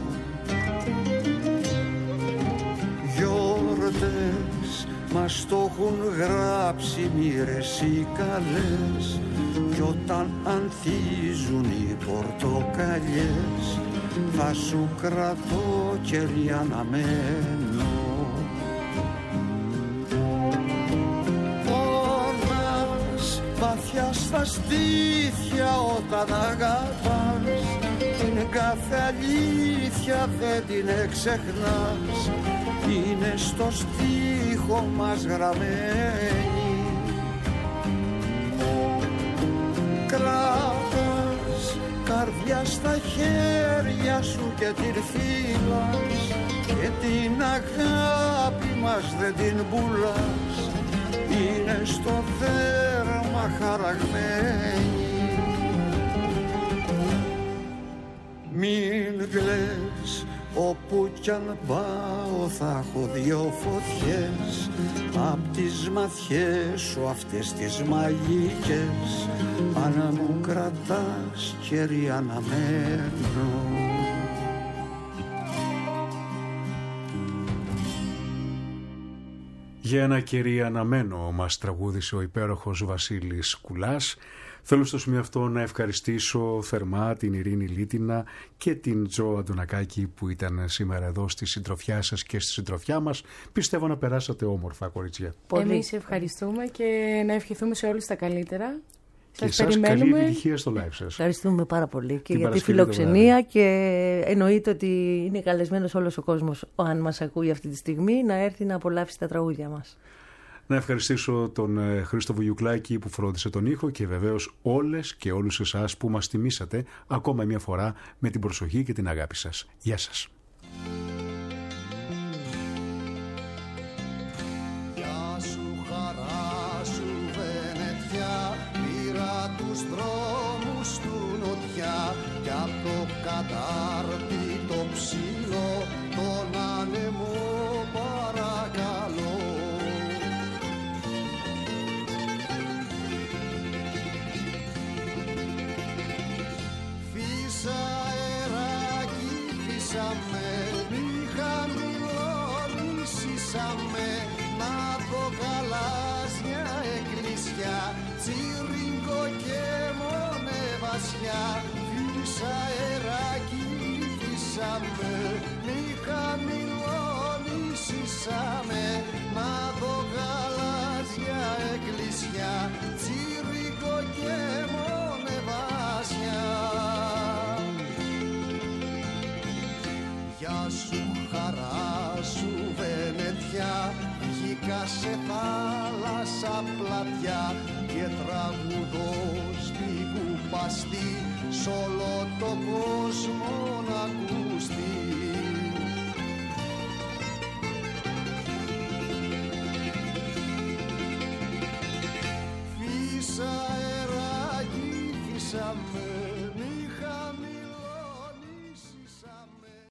Γιορτές μας το έχουν γράψει μοίρες οι καλές, κι όταν ανθίζουν οι πορτοκαλιές, θα σου κρατώ καιρή αναμένω. Πονάς βαθιά στα στήθια όταν αγαπάς, την κάθε αλήθεια δεν την ξεχνάς, είναι στο στίχο μας γραμμένη. Κράτας καρδιά στα χέρια σου και την φύλας, και την αγάπη μας δεν την πουλάς, είναι στο δέρμα χαραγμένη. Μην κλαις, όπου κι αν πάω θα έχω δυο φωτιές, απ' τις ματιές σου αυτές τις μαγικές, αν μου κρατάς χέρι αναμένω. Για ένα κερί αναμένο μας τραγούδισε ο υπέροχος Βασίλης Κουλάς. Θέλω στο σημείο αυτό να ευχαριστήσω θερμά την Ειρήνη Λίτινα και την Τζο Αντωνακάκη που ήταν σήμερα εδώ στη συντροφιά σας και στη συντροφιά μας. Πιστεύω να περάσατε όμορφα, κορίτσια. Εμείς ευχαριστούμε και να ευχηθούμε σε όλους τα καλύτερα. Και εσάς καλή επιτυχία στο live σας. Ευχαριστούμε πάρα πολύ και για τη φιλοξενία και εννοείται ότι είναι καλεσμένος όλος ο κόσμος, αν μας ακούει αυτή τη στιγμή, να έρθει να απολαύσει τα τραγούδια μας. Να ευχαριστήσω τον Χρήστο Βουγιουκλάκη που φρόντισε τον ήχο και βεβαίως όλες και όλους εσάς που μας τιμήσατε ακόμα μια φορά με την προσοχή και την αγάπη σας. Γεια σας. Γεια σου χαρά σου Βενετιά, πήρα τους δρόμους του νοτιά κι απ' το κατάρτι το ψηλό τον άνεμο παρακαλώ. Φύσαμε, μη χαμηλώνησαμε, να το γαλάζια εκκλησιά, τσιρίνκο και μόνε βασιά. Φύσα αεράκι, φύσαμε, μη χαμηλώνησαμε, να το γαλάζια εκκλησιά, τσιρίνκο και μόνε βασιά. Γεια σου χαρά σου Βενετιά, βγήκα σε θάλασσα πλατιά και τραγουδώ στην κουπαστή σ' όλο το κόσμο να ακουστεί.